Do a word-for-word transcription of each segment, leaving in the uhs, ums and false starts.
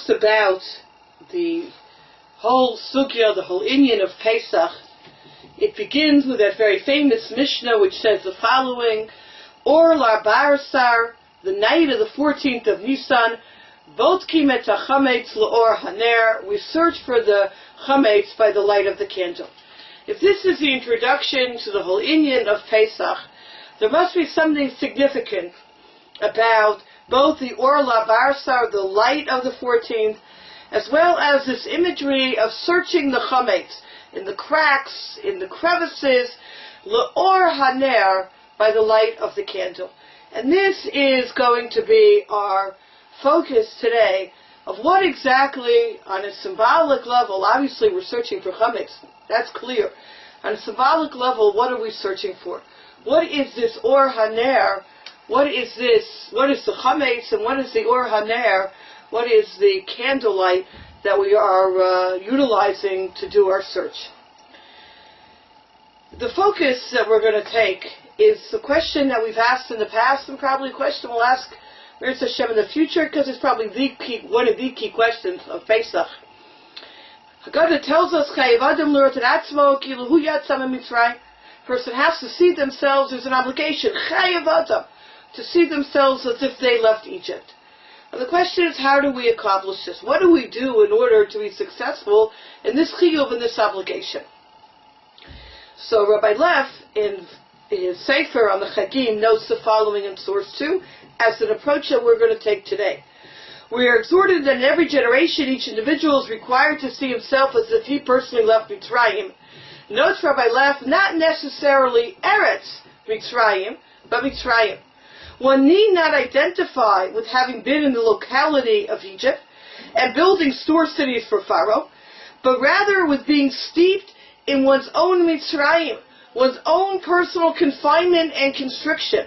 about the whole sugya, the whole inyan of Pesach. It begins with that very famous Mishnah which says the following: Or la barsar, the night of the fourteenth of Nisan, Botkim et hachametz leor haner, we search for the chametz by the light of the candle. If this is the introduction to the whole inyan of Pesach, there must be something significant about both the Or la barsar, the light of the fourteenth, as well as this imagery of searching the chametz in the cracks, in the crevices, leor haner, by the light of the candle. And this is going to be our focus today of what exactly, on a symbolic level, obviously we're searching for chametz, that's clear. On a symbolic level, what are we searching for? What is this Or Haner? What is this? What is the chametz and what is the Or Haner? What is the candlelight that we are uh, utilizing to do our search? The focus that we're going to take is the question that we've asked in the past, and probably a question we'll ask Mirz Hashem in the future, because it's probably the key, one of the key questions of Pesach. Haggadah tells us, person has to see themselves, there's an obligation, to see themselves as if they left Egypt. And the question is, how do we accomplish this? What do we do in order to be successful in this chiyuv, in this obligation? So Rabbi Leff, in his Sefer on the Chagim, notes the following in source two, as an approach that we're going to take today. We are exhorted that in every generation, each individual is required to see himself as if he personally left Mitzrayim. Notes Rabbi Leff, not necessarily Eretz Mitzrayim, but Mitzrayim. One need not identify with having been in the locality of Egypt and building store cities for Pharaoh, but rather with being steeped in one's own Mitzrayim, one's own personal confinement and constriction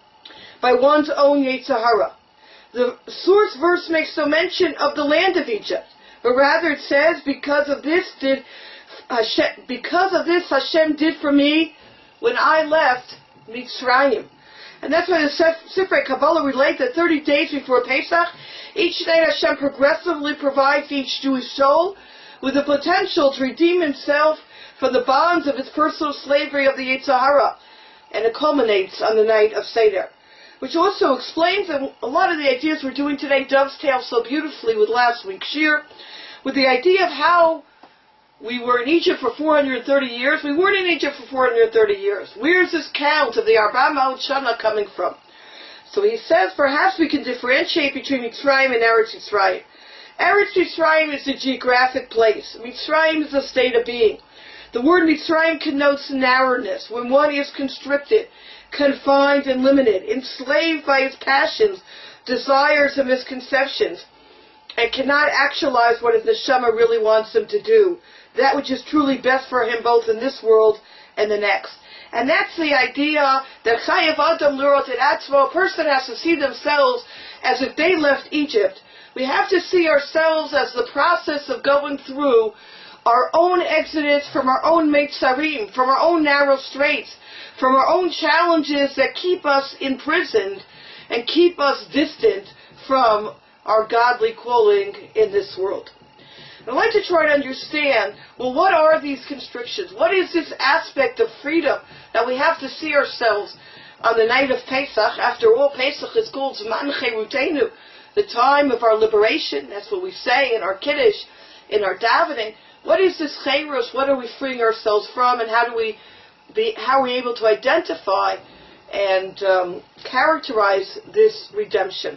by one's own Yetzer Hara. The source verse makes no mention of the land of Egypt, but rather it says, because of this did Hashem, because of this Hashem did for me when I left Mitzrayim. And that's why the Sifrei Kabbalah relate that thirty days before Pesach, each night Hashem progressively provides each Jewish soul with the potential to redeem himself from the bonds of his personal slavery of the Yetzer Hara. And it culminates on the night of Seder, which also explains that a lot of the ideas we're doing today dovetail so beautifully with last week's shir, with the idea of how we were in Egypt for four hundred thirty years. We weren't in Egypt for four hundred thirty years. Where's this count of the Arba Ma'ot Shana coming from? So he says perhaps we can differentiate between Mitzrayim and Eretz Mitzrayim. Eretz Mitzrayim is a geographic place. Mitzrayim is a state of being. The word Mitzrayim connotes narrowness, when one is constricted, confined and limited, enslaved by his passions, desires and misconceptions, and cannot actualize what his neshama really wants him to do, that which is truly best for him both in this world and the next. And that's the idea that chayav adam lirot et atzmo, a person has to see themselves as if they left Egypt. We have to see ourselves as the process of going through our own exodus from our own meitzarim, from our own narrow straits, from our own challenges that keep us imprisoned and keep us distant from our godly calling in this world. I'd like to try to understand, well, what are these constrictions? What is this aspect of freedom that we have to see ourselves on the night of Pesach? After all, Pesach is called Zman Cherutenu, the time of our liberation. That's what we say in our Kiddush, in our davening. What is this Cherus? What are we freeing ourselves from? And how do we be, how are we able to identify and um, characterize this redemption?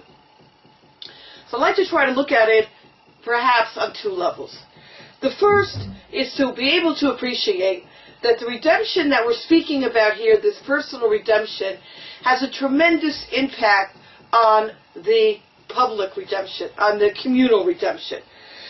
So I'd like to try to look at it perhaps on two levels. The first is to be able to appreciate that the redemption that we're speaking about here, this personal redemption, has a tremendous impact on the public redemption, on the communal redemption.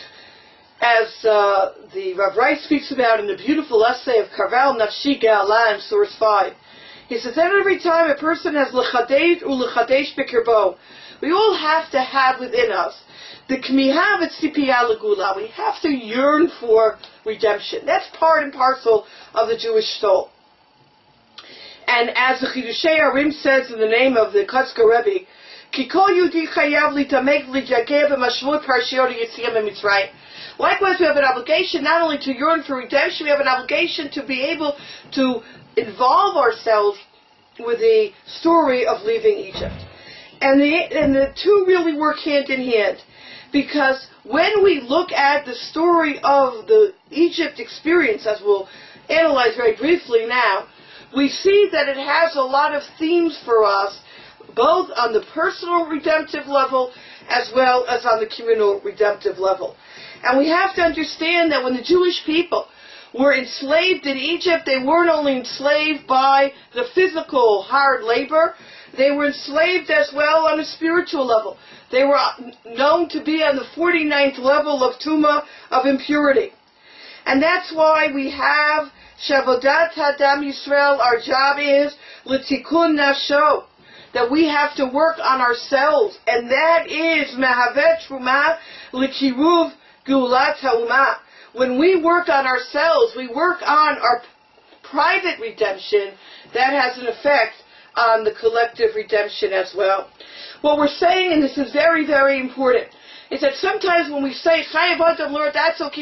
As uh, the Rav Reis speaks about in the beautiful essay of Karvel Nafshi Ge'ala in source five, he says that every time a person has l'chadesh u l'chadesh b'kirbo, we all have to have within us the kmiha v'tzipiyah l'gula. We have to yearn for redemption. That's part and parcel of the Jewish soul. And as the Chidushei Arim says in the name of the Kotzker Rebbe, Likewise, we have an obligation not only to yearn for redemption, we have an obligation to be able to involve ourselves with the story of leaving Egypt. And the, and the two really work hand in hand. Because when we look at the story of the Egypt experience, as we'll analyze very briefly now, we see that it has a lot of themes for us, both on the personal redemptive level as well as on the communal redemptive level. And we have to understand that when the Jewish people were enslaved in Egypt, they weren't only enslaved by the physical hard labor, they were enslaved as well on a spiritual level. They were known to be on the forty-ninth level of Tumah, of impurity. And that's why we have Shavodat Hadam Yisrael, our job is L'tikun Nafsho, that we have to work on ourselves, and that is Mehavet Truma L'kiruv Geulat HaUmah. When we work on ourselves, we work on our private redemption, that has an effect on the collective redemption as well. What we're saying, and this is very, very important, is that sometimes when we say, Chayav Adam, Lord, that's okay,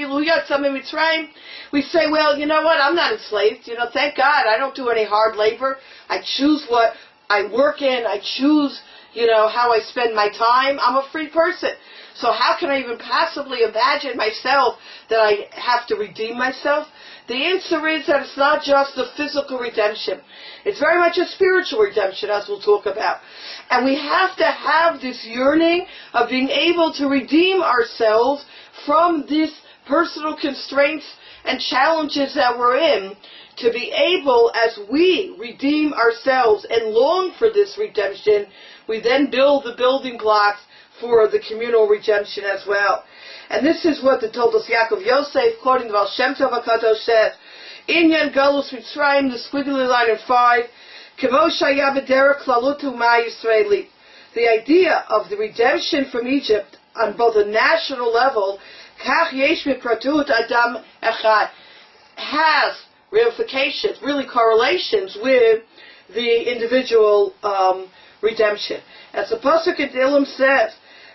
we say, well, you know what, I'm not enslaved. You know, thank God, I don't do any hard labor. I choose what I work in. I choose, you know, how I spend my time. I'm a free person. So how can I even possibly imagine myself that I have to redeem myself? The answer is that it's not just the physical redemption. It's very much a spiritual redemption, as we'll talk about. And we have to have this yearning of being able to redeem ourselves from these personal constraints and challenges that we're in, to be able, as we redeem ourselves and long for this redemption, we then build the building blocks for the communal redemption as well. And this is what the Toldos Yaakov Yosef, quoting the Baal Shem Tov HaKadosh, says, Inyan Galus Mitzrayim, the squiggly line in five, Kemo Shaya B'derech Klalut U'ma Yisraeli. The idea of the redemption from Egypt on both a national level, Kach Yesh Mipratut Adam Echad, has ramifications, really correlations with the individual um, redemption. As the Pasuk in Tehillim says,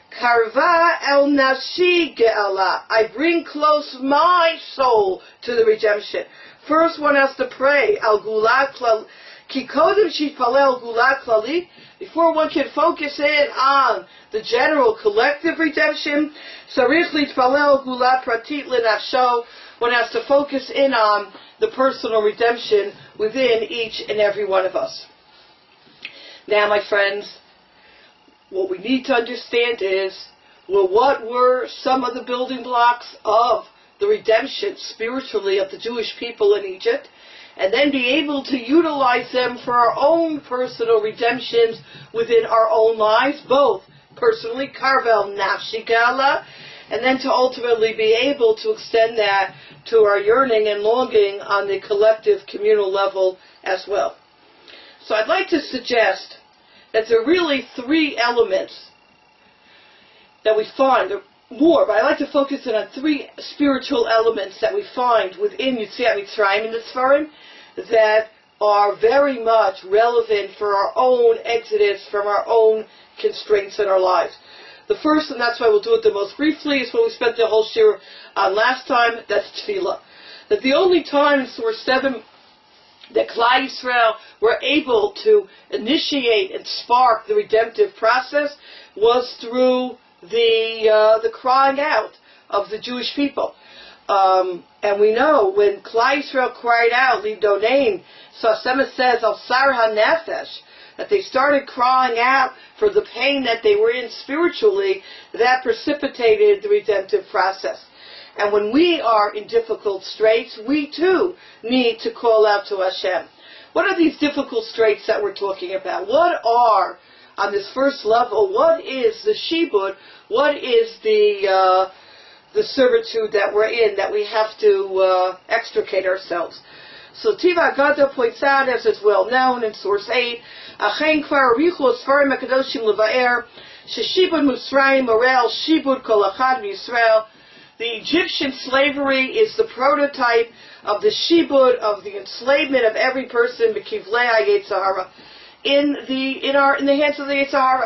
Karva el nafshi ge'ala, I bring close my soul to the redemption. First one has to pray, al gulat klal, ki kodem shitpalel gulat klali, before one can focus in on the general collective redemption, sarich litpalel gulat pratit lenafsho, one has to focus in on the personal redemption within each and every one of us. Now, my friends, what we need to understand is, well, what were some of the building blocks of the redemption spiritually of the Jewish people in Egypt, and then be able to utilize them for our own personal redemptions within our own lives, both personally, Karvel Nafshi Gala, and then to ultimately be able to extend that to our yearning and longing on the collective communal level as well. So I'd like to suggest that there are really three elements that we find, there are more, but I'd like to focus in on three spiritual elements that we find within Yetziat Mitzrayim in the Sfarim that are very much relevant for our own exodus from our own constraints in our lives. The first, and that's why we'll do it the most briefly, is what we spent the whole shir on last time, that's tefillah. That the only times were seven that Klal Yisrael were able to initiate and spark the redemptive process was through the uh, the crying out of the Jewish people. Um, and we know when Klal Yisrael cried out, Lidonain, so Hashem says, Al Sar HaNefesh, that they started crying out for the pain that they were in spiritually, that precipitated the redemptive process. And when we are in difficult straits, we too need to call out to Hashem. What are these difficult straits that we're talking about? What are, on this first level, what is the shibud? What is the uh, the servitude that we're in, that we have to uh, extricate ourselves? So Tiva Gada points out, as is well known in source eight, Achen Kvar Richu Sfarim HaKadoshim Levaer, Sheshibud Mitzrayim Morel Shibud Kol Achad Yisrael. The Egyptian slavery is the prototype of the shibud, of the enslavement of every person, b'kivlei Yetzer Hara, in the in our in the hands of the Yetzer Hara.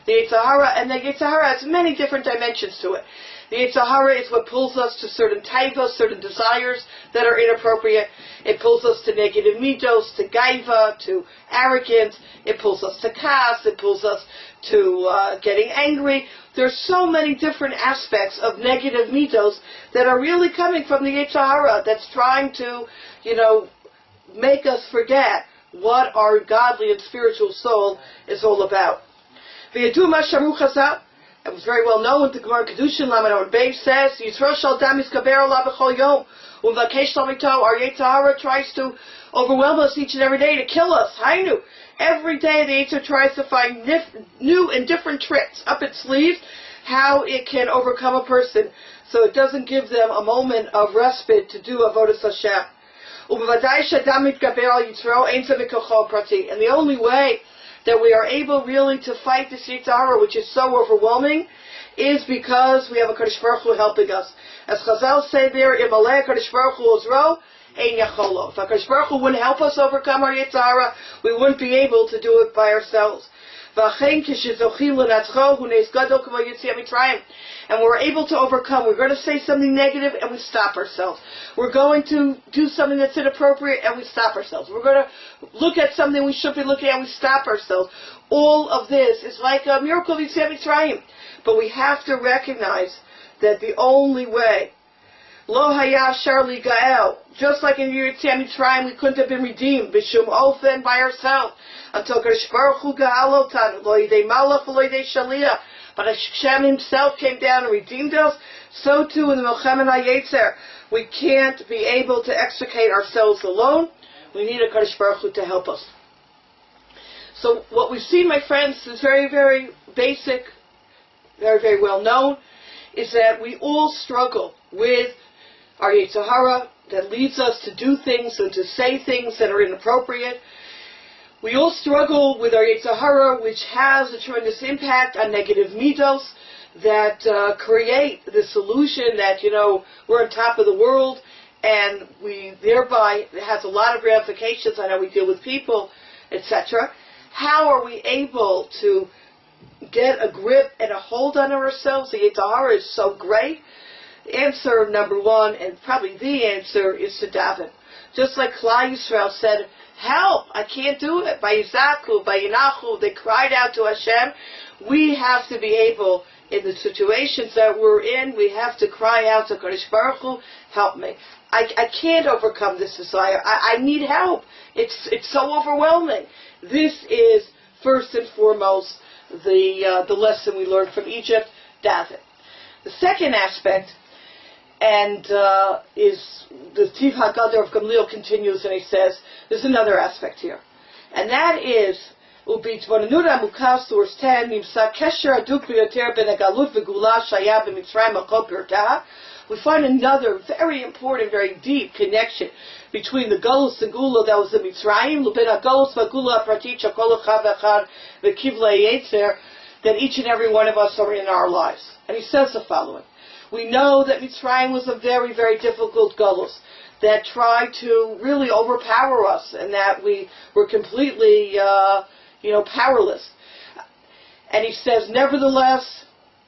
the Yetzer Hara, and the Yetzer Hara has many different dimensions to it. The Yetzer Hara is what pulls us to certain taivas, certain desires that are inappropriate. It pulls us to negative midos, to gaiva, to arrogance. It pulls us to kas. It pulls us to uh, getting angry. There's so many different aspects of negative midos that are really coming from the Yetzer Hara that's trying to, you know, make us forget what our godly and spiritual soul is all about. V'yadu masharu chazal. It was very well known. The Gemara Kedushin Lamed Amud Beis says, "Yisro shel dam yiskaber alav b'chol yom, u'mvakesh lamito." Our Yetzer Hara tries to overwhelm us each and every day to kill us. Hainu. Every day the Yetzer tries to find nif- new and different tricks up its sleeves, how it can overcome a person, so it doesn't give them a moment of respite to do avodas Hashem. U'bevadai shadam yitgaber al Yitro ein ze mikocho prati. And the only way that we are able really to fight this Yetzer Hara, which is so overwhelming, is because we have a Kadosh Baruch Hu helping us. As Chazal say there, Im aleh Kadosh Baruch Hu Ozro, ein yacholo. If Kadosh Baruch Hu wouldn't help us overcome our Yetzer Hara, we wouldn't be able to do it by ourselves. And we're able to overcome. We're going to say something negative and we stop ourselves. We're going to do something that's inappropriate and we stop ourselves. We're going to look at something we shouldn't be looking at and we stop ourselves. All of this is like a miracle of Yetziat Mitzrayim. But we have to recognize that the only way, Lo haya shar li gael, just like in Yetziat Mitzrayim, we couldn't have been redeemed, b'shum ofen, by ourselves, until Kadosh Baruch Hu ga'al otanu, lo yidei malach, lo yidei shaliach. But Hashem Himself came down and redeemed us. So too in the Milchemet HaYetzer, we can't be able to extricate ourselves alone. We need a Kadosh Baruch Hu to help us. So what we've seen, my friends, is very, very basic, very, very well known, is that we all struggle with our Yetzer Hara that leads us to do things and to say things that are inappropriate. We all struggle with our Yetzer Hara, which has a tremendous impact on negative midos that uh, create this illusion that, you know, we're on top of the world, and we thereby, it has a lot of ramifications on how we deal with people, et cetera. How are we able to get a grip and a hold on ourselves? The Yetzer Hara is so great. Answer number one, and probably the answer, is to daven. Just like Klal Yisrael said, help, I can't do it. By Yizaku, by Yinachu, they cried out to Hashem. We have to be able, in the situations that we're in, we have to cry out to Kadosh Baruch Hu, help me. I, I can't overcome this desire. I, I need help. It's it's so overwhelming. This is, first and foremost, the uh, the lesson we learned from Egypt, daven. The second aspect, and uh, is the Tiv HaGadol of Gamliel continues, and he says, there's another aspect here. And that is, Ubitvananura Mukas, source ten, Nimsa Kesher Aduk B'yoter Ben Agalut V'Gula Shaya B'Mitzrayim Akol Pirtah. We find another very important, very deep connection between the Galus and Gula that was the Mitzrayim, L'ben HaGalus V'Gula Pratit Shakol Echad Echad V'Kivlei Yetzer, that each and every one of us are in our lives. And he says the following. We know that Mitzrayim was a very, very difficult Galus that tried to really overpower us, and that we were completely, uh, you know, powerless. And he says, nevertheless,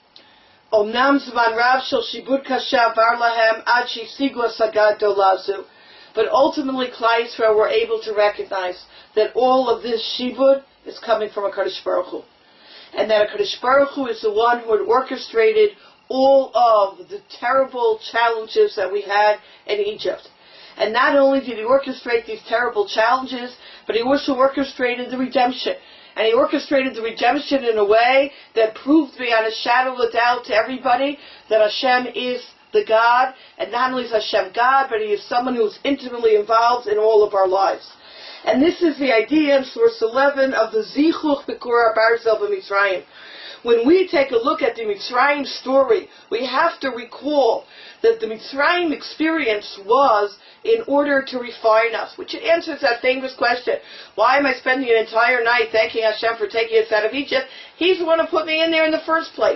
Omnam Zman Rav Shel Shibud Kasha Var Lahem Ad Shesigu Sagad Dolazu. But ultimately, Klal Yisrael were able to recognize that all of this shibud is coming from a Kadosh Baruch Hu, and that a Kadosh Baruch Hu is the one who had orchestrated all of the terrible challenges that we had in Egypt. And not only did he orchestrate these terrible challenges, but he also orchestrated the redemption. And he orchestrated the redemption in a way that proved beyond a shadow of a doubt to everybody that Hashem is the God. And not only is Hashem God, but He is someone who is intimately involved in all of our lives. And this is the idea in source eleven of the Zichuch B'Korah Barzel B'Mitzrayim. When we take a look at the Mitzrayim story, we have to recall that the Mitzrayim experience was in order to refine us, which answers that famous question, why am I spending an entire night thanking Hashem for taking us out of Egypt? He's the one who put me in there in the first place.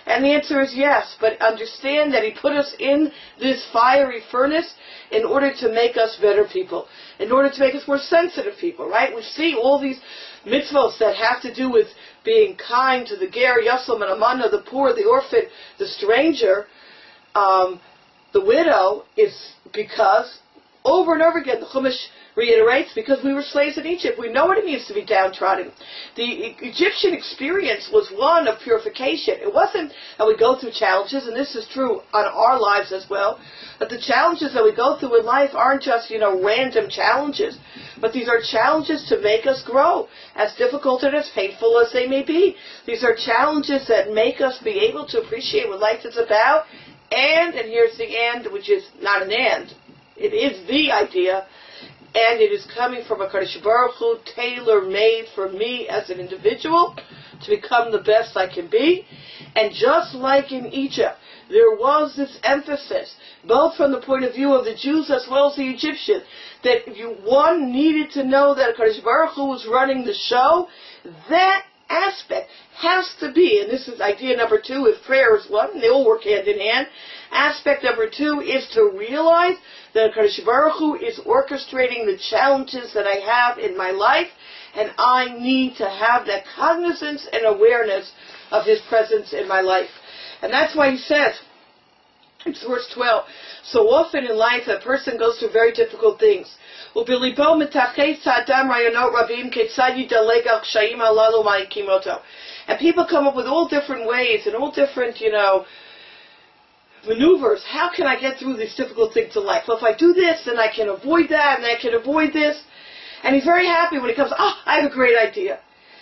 And the answer is yes, but understand that He put us in this fiery furnace in order to make us better people, in order to make us more sensitive people, right? We see all these mitzvos that have to do with being kind to the ger, yasam, and amana, the poor, the orphan, the stranger, um, the widow, is because over and over again the Chumash reiterates, because we were slaves in Egypt. We know what it means to be downtrodden. The e- Egyptian experience was one of purification. It wasn't that we go through challenges, and this is true on our lives as well, but the challenges that we go through in life aren't just, you know, random challenges, but these are challenges to make us grow, as difficult and as painful as they may be. These are challenges that make us be able to appreciate what life is about, and, and here's the and, which is not an and, it is the idea, and it is coming from a Kadosh Baruch Hu, tailor-made for me as an individual to become the best I can be. And just like in Egypt, there was this emphasis, both from the point of view of the Jews as well as the Egyptians, that you, one needed to know that Kadosh Baruch Hu was running the show. That aspect has to be, and this is idea number two, if prayer is one, and they all work hand in hand. Aspect number two is to realize that Kadosh Baruch Hu is orchestrating the challenges that I have in my life, and I need to have that cognizance and awareness of His presence in my life. And that's why He says, it's verse twelve, so often in life a person goes through very difficult things. And people come up with all different ways and all different, you know, maneuvers. How can I get through these difficult things in life? Well, if I do this, then I can avoid that, and I can avoid this. And he's very happy when he comes, oh, I have a great idea.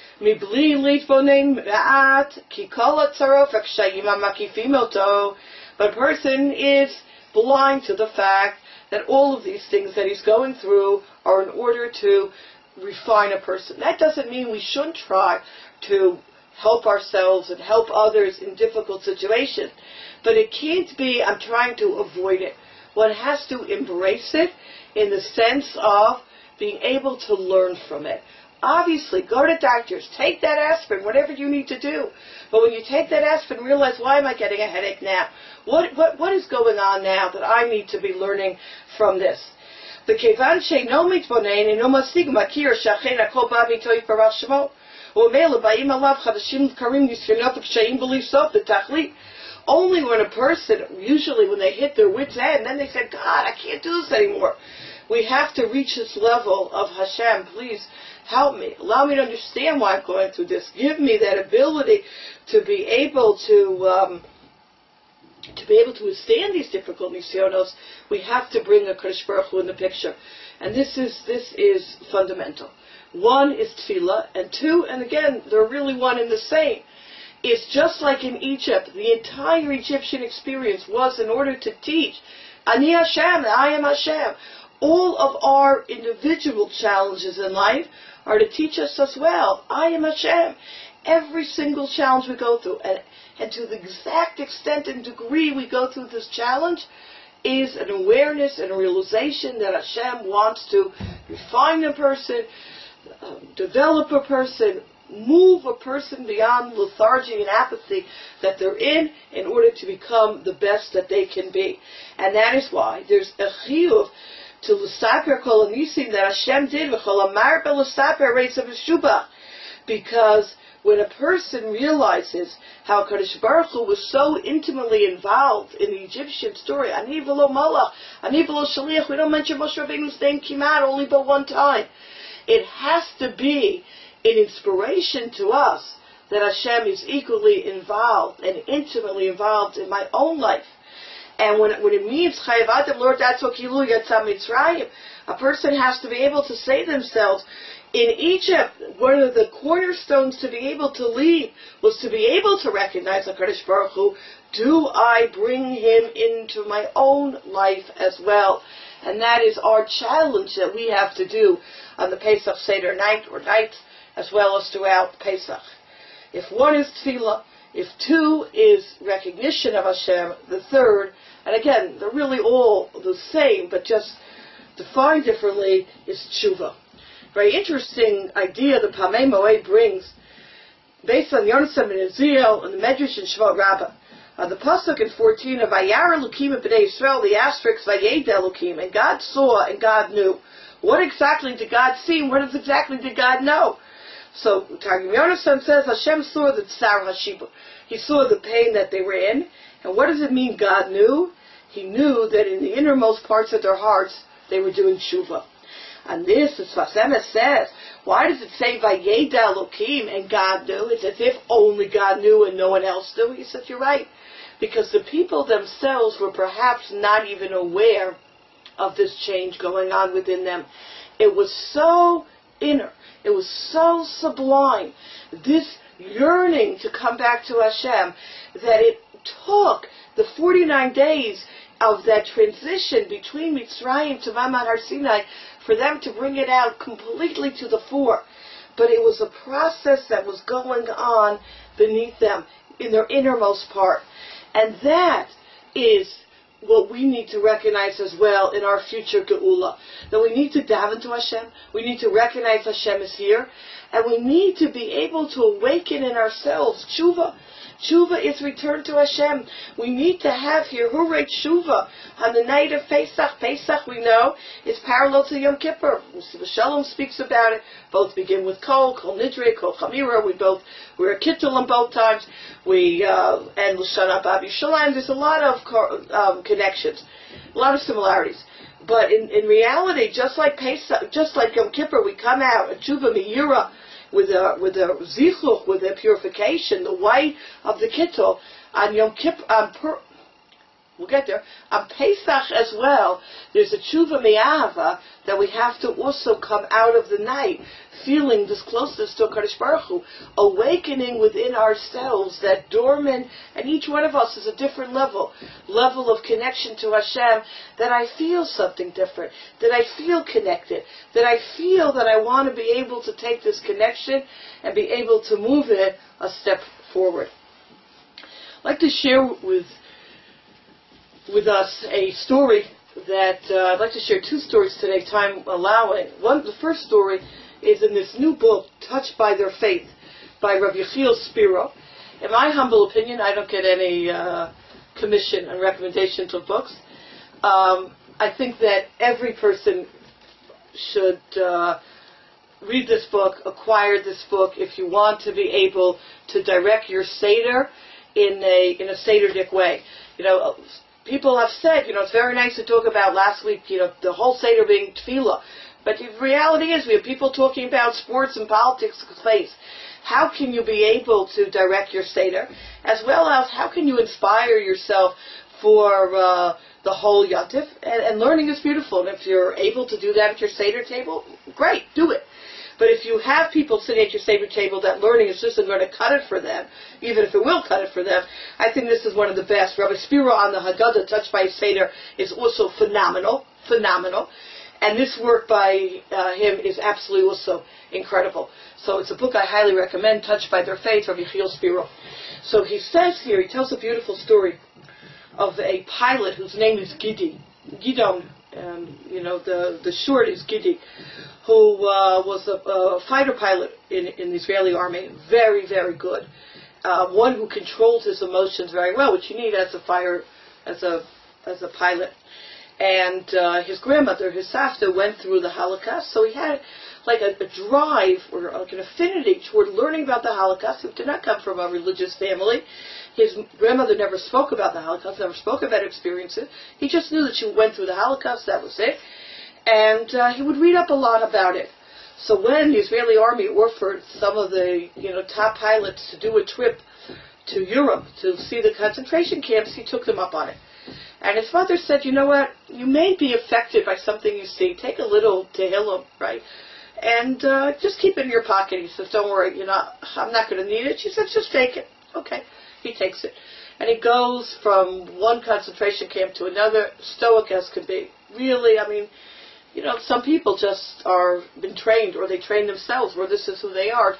But a person is blind to the fact that all of these things that he's going through are in order to refine a person. That doesn't mean we shouldn't try to help ourselves and help others in difficult situations. But it can't be, I'm trying to avoid it. One has to embrace it in the sense of being able to learn from it. Obviously, go to doctors, take that aspirin, whatever you need to do. But when you take that aspirin, realize, why am I getting a headache now? What what what is going on now that I need to be learning from this? The kevan she'no mitbonen eno masig makir she'achen hakol ba mito yitbarach shemo u'mele ba'im alav chadashim karim nisyonot v'kshayim b'li sof v'tachlit. Only when a person, usually when they hit their wit's end, then they say, God, I can't do this anymore. We have to reach this level of Hashem, please help me. Allow me to understand why I'm going through this. Give me that ability to be able to um, to be able to withstand these difficult nisyonos. We have to bring a Kadosh Baruch Hu in the picture. And this is this is fundamental. One is tefillah, and two, and again, they're really one and the same. It's just like in Egypt. The entire Egyptian experience was in order to teach, Ani Hashem, I am Hashem. All of our individual challenges in life are to teach us as well, I am Hashem. Every single challenge we go through, and, and to the exact extent and degree we go through this challenge, is an awareness and a realization that Hashem wants to refine a person, um, develop a person, move a person beyond lethargy and apathy that they're in, in order to become the best that they can be. And that is why there's a chiyuv to l'saper kol anisim that Hashem did v'chol amar b'l'saper reitz of shubach, because when a person realizes how Kadosh Baruch Hu was so intimately involved in the Egyptian story, Ani v'lo malach, Ani v'lo shaliach, we don't mention Moshe Rabbeinu's name kimat only but one time. It has to be an inspiration to us that Hashem is equally involved and intimately involved in my own life. And when, when it means Chayav Adam, Lord, that's what Kilu Yatzam Mitzrayim, a person has to be able to say to themselves, in Egypt, one of the cornerstones to be able to lead was to be able to recognize HaKadosh Baruch Hu. Do I bring Him into my own life as well? And that is our challenge that we have to do on the Pesach Seder night or nights, as well as throughout Pesach. If one is tefillah, if two is recognition of Hashem, the third, and again, they're really all the same, but just defined differently, is tshuva. Very interesting idea the Pamei Moed brings. based on Yonasan and Ezekiel and the Medrash and Shemot Rabbah. Uh, the pasuk in fourteen of Vayar Elokim and Bnei Yisrael, the asterisk Vayed Elokim, and God saw and God knew. What exactly did God see? And what exactly did God know? So Targum Yonasan says Hashem saw the Tsar Hashibah. He saw the pain that they were in. And what does it mean God knew? He knew that in the innermost parts of their hearts they were doing tshuva. And this, as Sfas Emes says, why does it say Vayed Elokim and God knew? It's as if only God knew and no one else knew. He said, you're right. Because the people themselves were perhaps not even aware of this change going on within them. It was so inner. It was so sublime. This yearning to come back to Hashem, that it took the forty-nine days of that transition between Mitzrayim to Mount Har Sinai for them to bring it out completely to the fore. But it was a process that was going on beneath them, in their innermost part. And that is what we need to recognize as well in our future Geula. That we need to daven to Hashem, we need to recognize Hashem is here, and we need to be able to awaken in ourselves tshuva. Tshuva is return to Hashem. We need to have here Hurei Tshuva on the night of Pesach. Pesach, we know, is parallel to Yom Kippur. Shalom speaks about it. Both begin with Kol, Kol Nidre, Kol Chamira. We both, we're a Kittul on both times. We, uh, and L'Shana Babi Shalom. There's a lot of um, connections, a lot of similarities. But in, in reality, just like Pesach, just like Yom Kippur, we come out, a Tshuva Meira, with a with a zichuch, with a purification, the white of the kittul. On Yom Kippur, on per, we'll get there. On Pesach as well, there's a tshuva me'ava that we have to also come out of the night, feeling this closeness to HaKadosh Baruch Hu, awakening within ourselves that dormant, and each one of us is a different level, level of connection to Hashem, that I feel something different, that I feel connected, that I feel that I want to be able to take this connection and be able to move it a step forward. I'd like to share with with us a story that uh, I'd like to share two stories today, time allowing. One, the first story is in this new book, Touched by Their Faith, by Rav Yechiel Spiro. In my humble opinion, I don't get any uh, commission and recommendations of books. Um, I think that every person should uh, read this book, acquire this book, if you want to be able to direct your Seder in a in a Sederdic way. You know, people have said, you know, it's very nice to talk about last week, you know, the whole Seder being tefillah. But the reality is we have people talking about sports and politics space. How can you be able to direct your Seder? As well as how can you inspire yourself for uh, the whole Yatif? And, and learning is beautiful. And if you're able to do that at your Seder table, great, do it. But if you have people sitting at your Seder table that learning is just going to cut it for them, even if it will cut it for them, I think this is one of the best. Rabbi Spiro on the Haggadah, Touched by Seder, is also phenomenal, phenomenal. And this work by uh, him is absolutely also incredible. So it's a book I highly recommend, Touched by Their Faith, Rabbi Yechiel Spiro. So he says here, he tells a beautiful story of a pilot whose name is Gidi. Gidon, um, you know, the, the short is Gidi, who uh, was a, a fighter pilot in, in the Israeli army, very, very good. Uh, one who controlled his emotions very well, which you need as a fire, as a as a pilot. And uh, his grandmother, his Savta, went through the Holocaust, so he had like a, a drive or like an affinity toward learning about the Holocaust. He did not come from a religious family. His grandmother never spoke about the Holocaust, never spoke about experiences. He just knew that she went through the Holocaust, that was it. And uh, he would read up a lot about it. So when the Israeli army offered some of the you know top pilots to do a trip to Europe to see the concentration camps, he took them up on it. And his mother said, you know what, you may be affected by something you see. Take a little Tehillim, right? And uh, just keep it in your pocket. He says, don't worry, you know, I'm not going to need it. She said, just take it. Okay. He takes it. And he goes from one concentration camp to another, stoic as could be. Really, I mean, you know, some people just are been trained, or they train themselves, or this is who they are,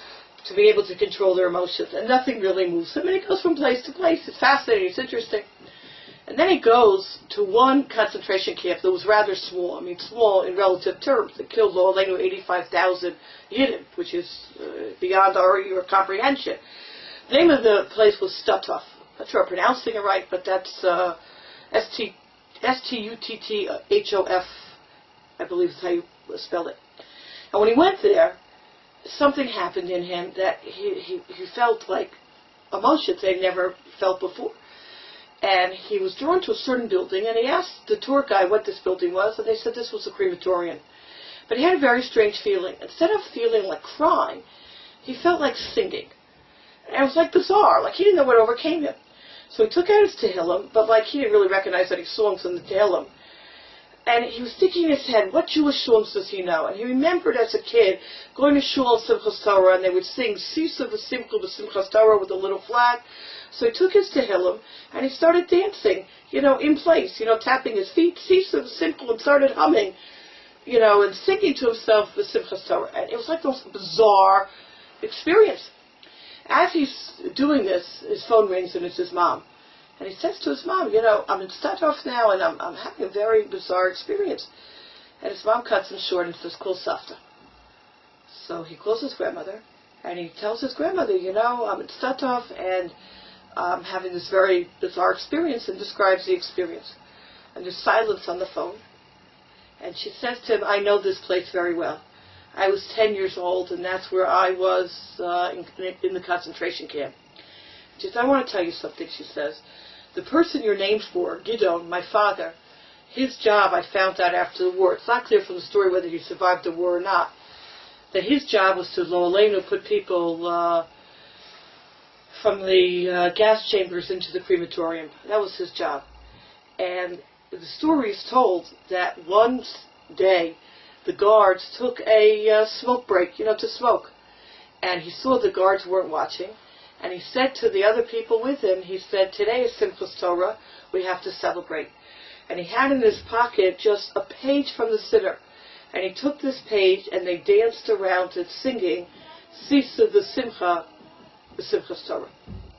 to be able to control their emotions. And nothing really moves him. And he goes from place to place. It's fascinating. It's interesting. And then he goes to one concentration camp that was rather small. I mean, small in relative terms. It killed all they knew eighty-five thousand Yidden, which is uh, beyond our your comprehension. The name of the place was Stutthof. I'm not sure I'm pronouncing it right, but that's uh, S T U T T H O F, I believe is how you spell it. And when he went there, something happened in him that he, he, he felt like emotions they never felt before. And he was drawn to a certain building, and he asked the tour guide what this building was, and they said this was a crematorium. But he had a very strange feeling. Instead of feeling like crying, he felt like singing. And it was like bizarre, like he didn't know what overcame him. So he took out his Tehillim, but like he didn't really recognize any songs in the Tehillim. And he was thinking in his head, what Jewish songs does he know? And he remembered as a kid going to shul on Simchas Torah, and they would sing Sisa v'Simcha v'Simchas Torah with a little flag. So he took his Tehillim, and he started dancing, you know, in place, you know, tapping his feet, Sisa v'Simcha, and started humming, you know, and singing to himself the Simchas Torah. And it was like the most bizarre experience. As he's doing this, his phone rings, and it's his mom. And he says to his mom, you know, I'm in Stutthof now, and I'm, I'm having a very bizarre experience. And his mom cuts him short and says, call Savta. So he calls his grandmother, and he tells his grandmother, you know, I'm in Stutthof, and I'm having this very bizarre experience, and describes the experience. And there's silence on the phone. And she says to him, I know this place very well. I was ten years old, and that's where I was uh, in, in the concentration camp. She says, I want to tell you something, she says. The person you're named for, Gidon, my father, his job, I found out after the war, it's not clear from the story whether he survived the war or not, that his job was to, lo aleinu, put people uh, from the uh, gas chambers into the crematorium. That was his job. And the story is told that one day the guards took a uh, smoke break, you know, to smoke. And he saw the guards weren't watching. And he said to the other people with him, he said, today is Simchas Torah, we have to celebrate. And he had in his pocket just a page from the Siddur. And he took this page and they danced around it singing, Sisa the Simcha, the Simchas Torah.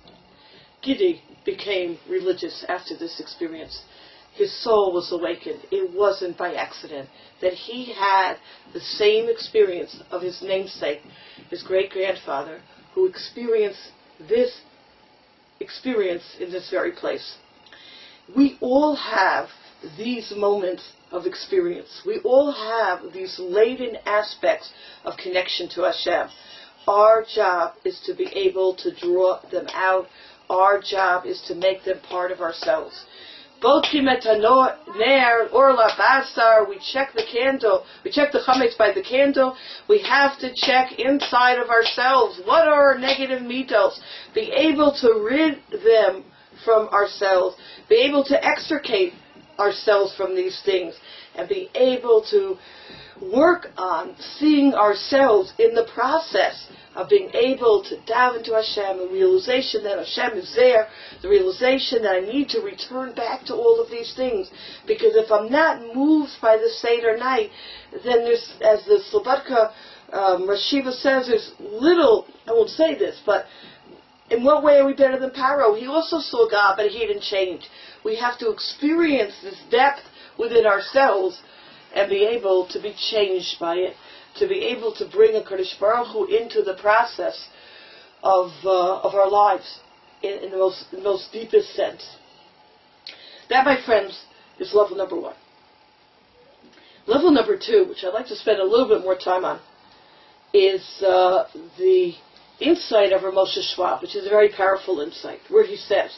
Gidi became religious after this experience. His soul was awakened. It wasn't by accident that he had the same experience of his namesake, his great-grandfather, who experienced this experience in this very place. We all have these moments of experience. We all have these latent aspects of connection to Hashem. Our job is to be able to draw them out. Our job is to make them part of ourselves. Bokim et ner orla basar. We check the candle. We check the chametz by the candle. We have to check inside of ourselves. What are our negative mitos? Be able to rid them from ourselves. Be able to extricate ourselves from these things, and be able to work on seeing ourselves in the process of being able to dive into Hashem, the realization that Hashem is there, the realization that I need to return back to all of these things. Because if I'm not moved by the Seder night, then there's, as the Slobodka um, Rashiva says, there's little, I won't say this, but in what way are we better than Paro? He also saw God, but he didn't change. We have to experience this depth within ourselves and be able to be changed by it, to be able to bring a Kadosh Baruch Hu into the process of uh, of our lives in, in the most in the most deepest sense. That, my friends, is level number one. Level number two, which I'd like to spend a little bit more time on, is uh, the insight of Rav Moshe Schwab, which is a very powerful insight, where he says,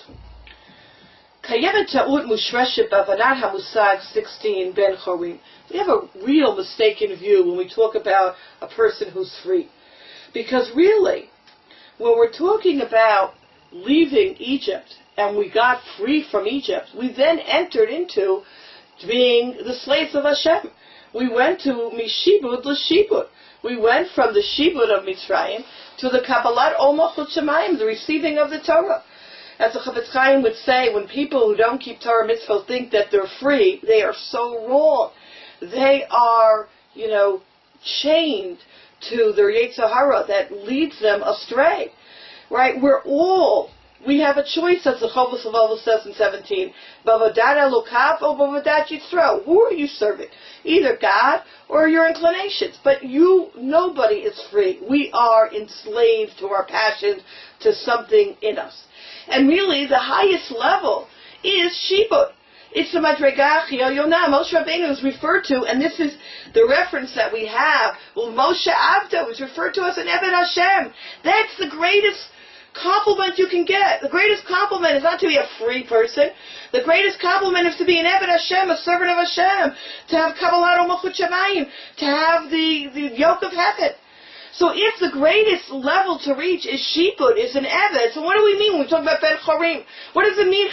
Kayemet ta'ut mushreshet b'avanat hamusag sixteen ben chorim. We have a real mistaken view when we talk about a person who's free. Because really, when we're talking about leaving Egypt, and we got free from Egypt, we then entered into being the slaves of Hashem. We went to Mishibud l'Shibud. We went from the Shibud of Mitzrayim to the Kabbalat Ol Malchut Shemayim, the receiving of the Torah. As the Chafetz Chaim would say, when people who don't keep Torah mitzvot think that they're free, they are so wrong. They are, you know, chained to their Yetzer Hara that leads them astray. Right? We're all We have a choice, as the Chovos HaLevavos says in seventeen. Bavadat Elokav or Bavadat Yitzro. Who are you serving? Either God or your inclinations. But you, nobody is free. We are enslaved to our passions, to something in us. And really, the highest level is Shibud. It's the Madregah Chiyah Yonah. Moshe Rabbeinu is referred to, and this is the reference that we have. Well, Moshe Avdo is referred to as an Eved Hashem. That's the greatest compliment you can get. The greatest compliment is not to be a free person. The greatest compliment is to be an Eved Hashem, a servant of Hashem, to have Kabbalat Malchut Shamayim, to have the, the yoke of heaven. So if the greatest level to reach is Shibud, is an Eved, so what do we mean when we talk about Ben Chorim? What does it mean?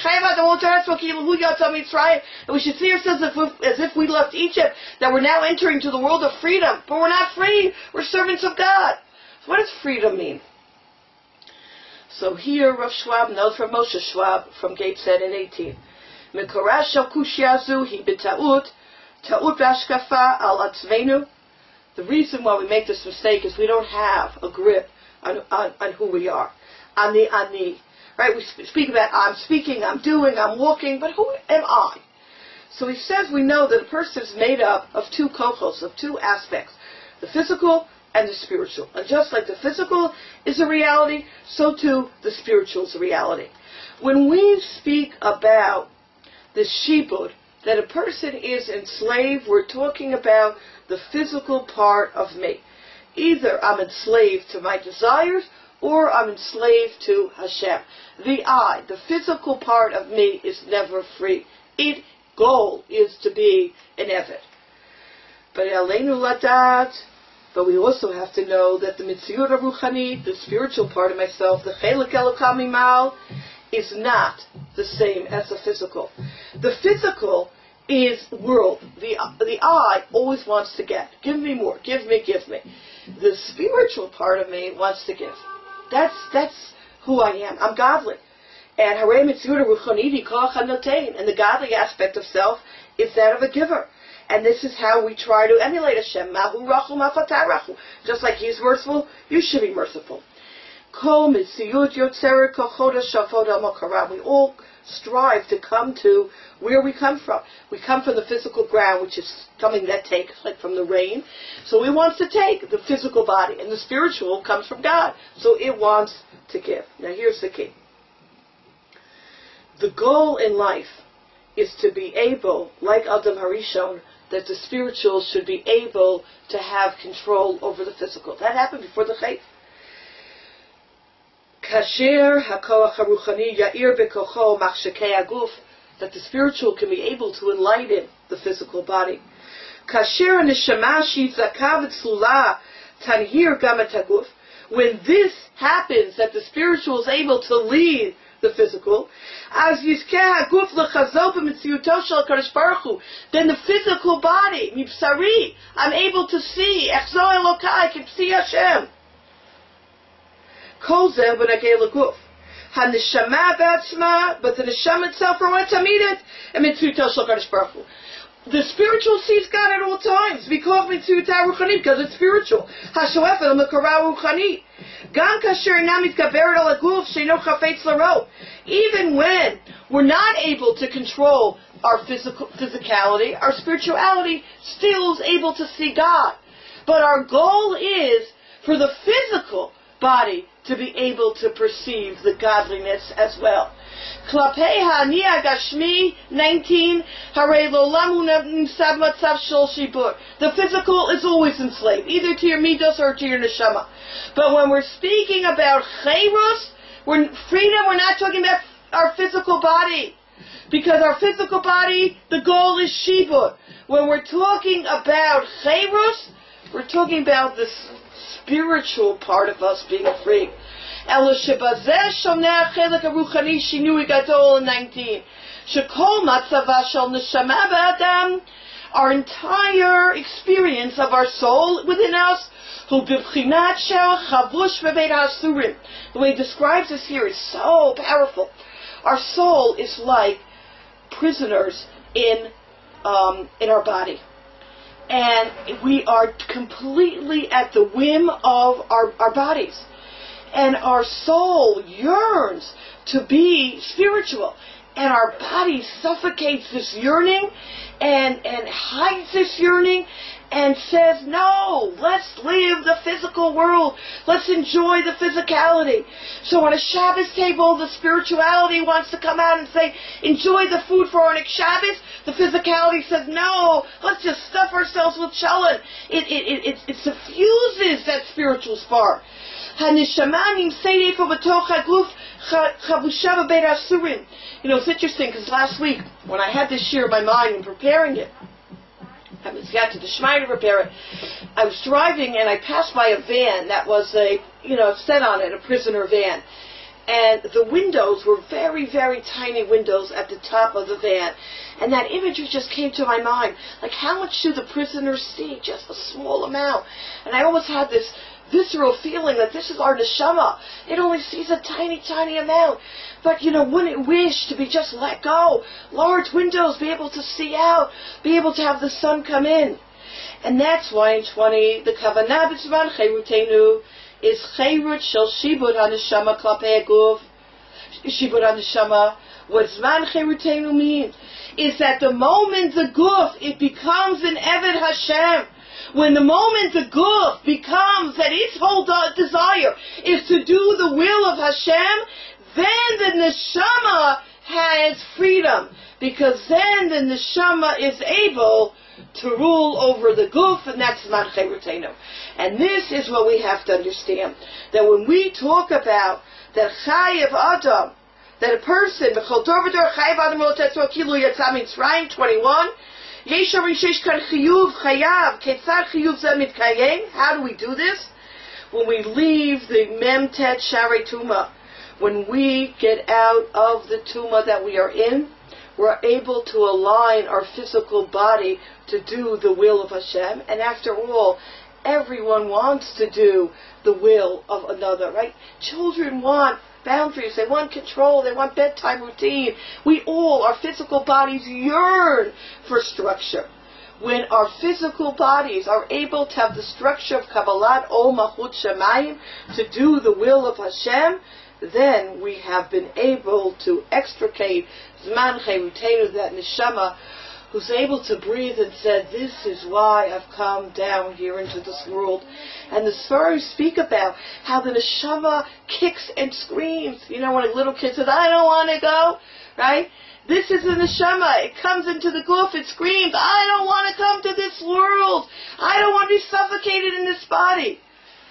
That we should see ourselves as if, as if we left Egypt, that we're now entering to the world of freedom. But we're not free. We're servants of God. So what does freedom mean? So here Rav Schwab knows from Moshe Schwab from Gate said in eighteen. Mekorah shel kushiazu hi b'ta'ut, ta'ut v'ashkafa al atzvenu. The reason why we make this mistake is we don't have a grip on, on, on who we are, on the on the right. We speak about I'm speaking, I'm doing, I'm walking, but who am I? So he says we know that a person is made up of two kochos, of two aspects, the physical and the spiritual. And just like the physical is a reality, so too the spiritual is a reality. When we speak about the shibud, that a person is enslaved, we're talking about the physical part of me. Either I'm enslaved to my desires, or I'm enslaved to Hashem. The I, the physical part of me, is never free. Its goal is to be an Eved. But Aleinu Ladat, but we also have to know that the Mitziyut HaRuchani, the spiritual part of myself, the Chelek Elokam Mimal, is not the same as the physical. The physical is world. The, the I always wants to get. Give me more. Give me, give me. The spiritual part of me wants to give. That's that's who I am. I'm godly. And Harei Mitziyut HaRuchani Koach HaNotein. And the godly aspect of self is that of a giver. And this is how we try to emulate Hashem. Mahu Rachu Mafatah Rachu. Just like He's merciful, you should be merciful. Kol Mitziyut Yotzeret Kochoda Shafod HaMokara. We all strive to come to where we come from. We come from the physical ground, which is something that takes, like from the rain. So it wants to take the physical body. And the spiritual comes from God. So it wants to give. Now here's the key. The goal in life is to be able, like Adam Harishon, that the spiritual should be able to have control over the physical. That happened before the Chait. Kasher hakoach haruchani ya'ir bekocho machshekei aguf, that the spiritual can be able to enlighten the physical body. Kasher neshama shitzaka v'tzlula tanhir gam et haguf. When this happens, that the spiritual is able to lead the physical, as yizkeh haguf lechazot b'mitziyuto shel HaKadosh Baruch Hu, then the physical body, mibsari, I'm able to see, echzo Elokai, I can see Hashem. Kol zeh b'nagei leguf. HaNeshama b'atzma, but the neshama itself, for what tamidet, and mitziyuto shel HaKadosh Baruch Hu. The spiritual sees God at all times, because mitziyut ruchani, because it's spiritual. Hashoefet l'mekara ruchani. Gam kasher na mitgaberet al haguf sheino chafetz laro. Even when we're not able to control our physical physicality, our spirituality still is able to see God. But our goal is for the physical body to be able to perceive the godliness as well. Klapei ha'ani agashmi nineteen harei lo'olam hu nimsad matzav shel shibur. The physical is always enslaved, either to your midos or to your neshama. But when we're speaking about chayrus, we're freedom, we're not talking about our physical body, because our physical body, the goal is shibur. When we're talking about chayrus, we're talking about this spiritual part of us being free. Elo shebazeh shoneh chelek haruchani shinui gadol in nineteen. Shekol matzava shel neshama b'adam, our entire experience of our soul within us, hu b'bchinat shel chavush b'beit hasurim. The way he describes this here is so powerful. Our soul is like prisoners in um, in our body. And we are completely at the whim of our, our bodies. and our soul yearns to be spiritual, and our body suffocates this yearning and, and hides this yearning and says, no, let's leave the physical world. Let's enjoy the physicality. So on a Shabbos table, the spirituality wants to come out and say, enjoy the food for Onik Shabbos. The physicality says, no, let's just stuff ourselves with challah. It, it, it, it, it suffuses that spiritual spark. You know, it's interesting because last week, when I had this shir in my mind and preparing it, I was got to the Shema to prepare it, I was driving and I passed by a van that was a, you know, set on it, a prisoner van. And the windows were very, very tiny windows at the top of the van. And that imagery just came to my mind. Like, how much do the prisoners see? Just a small amount. And I almost had this visceral feeling that this is our neshama. It only sees a tiny, tiny amount. But, you know, wouldn't it wish to be just let go? Large windows, be able to see out, be able to have the sun come in. And that's why in twenty, the Kavanah B'Zman Cheirutenu is Cheirut Shel Shibud HaNeshama Klapei HaGuf. Shibud HaNeshama. What Zman Cheirutenu means is that the moment the Guf, it becomes an Eved Hashem. When the moment the Guf becomes that its whole desire is to do the will of Hashem, then the neshama has freedom, because then the neshama is able to rule over the guf, and that's Zman Cheirutenu. And this is what we have to understand, that when we talk about that Chayev Adam, that a person, B'chol Dor V'Dor Chayev Adam Lo Tetzro Kilu Yatzah Mitzrayim, twenty-one, Yesh Omrim Sheish Kan Chiyuv Chayav, Ketzad Chiyuv Zeh Mitkayem. How do we do this? When we leave the Mem Tet Sharei Tumah, when we get out of the tumah that we are in, we're able to align our physical body to do the will of Hashem. And after all, everyone wants to do the will of another, right? Children want boundaries, they want control, they want bedtime routine. We all, our physical bodies yearn for structure. When our physical bodies are able to have the structure of Kabbalat Ol Malchut Shemayim, to do the will of Hashem, then we have been able to extricate Zman Cheirutenu, that neshama who's able to breathe and said, this is why I've come down here into this world. And the Sfarim speak about how the neshama kicks and screams. You know, when a little kid says, I don't want to go, right? This is the neshama. It comes into the guf, it screams, I don't want to come to this world. I don't want to be suffocated in this body.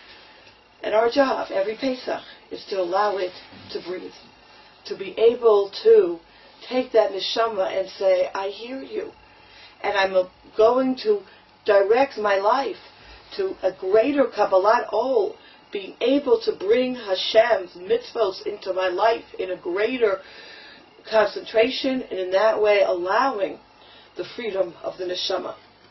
And our job, every Pesach, is to allow it to breathe, to be able to take that neshama and say, I hear you, and I'm going to direct my life to a greater Kabbalat Ol, being able to bring Hashem's mitzvos into my life in a greater concentration, and in that way allowing the freedom of the neshama.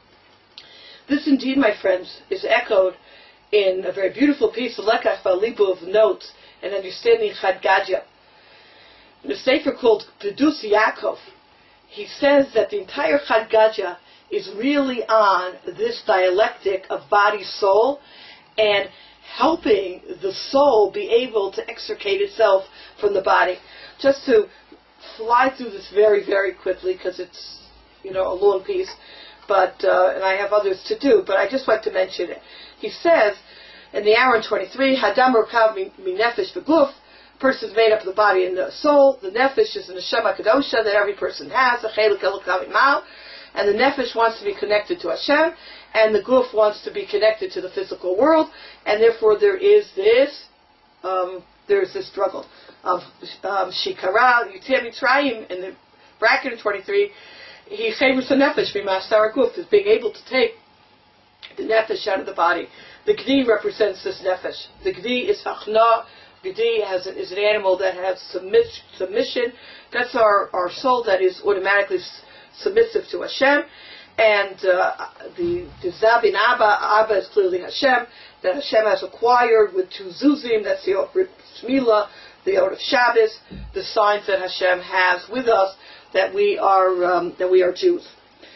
This indeed, my friends, is echoed in a very beautiful piece of Lekach V'Alibu of notes and understanding Chad Gadya. In a sefer called Pedus Yaakov, he says that the entire Chad Gadya is really on this dialectic of body-soul and helping the soul be able to extricate itself from the body. Just to fly through this very, very quickly, because it's, you know, a long piece, but uh, and I have others to do, but I just want to mention it. He says in the Aaron twenty-three, Hadam Rukav mi nefesh v'guf, person's made up of the body and the soul. The nefesh is the neshama kadosha that every person has, a chelik elokav imal, and the nefesh wants to be connected to Hashem, and the guf wants to be connected to the physical world, and therefore there is this, um, there is this struggle of um, shikara, Yitzia Mitzrayim, in the bracket in twenty-three. He favors the nefesh b'masar guf, is being able to take the nefesh out of the body. The gdi represents this nefesh. The gdi is hachna. Gdi has an, is an animal that has submit, submission. That's our, our soul that is automatically s- submissive to Hashem. And uh, the the Zabin Abba, Abba is clearly Hashem, that Hashem has acquired with two zuzim, that's the Ot Shmila, the Ot of Shabbos, the signs that Hashem has with us, that we are um, that we are Jews.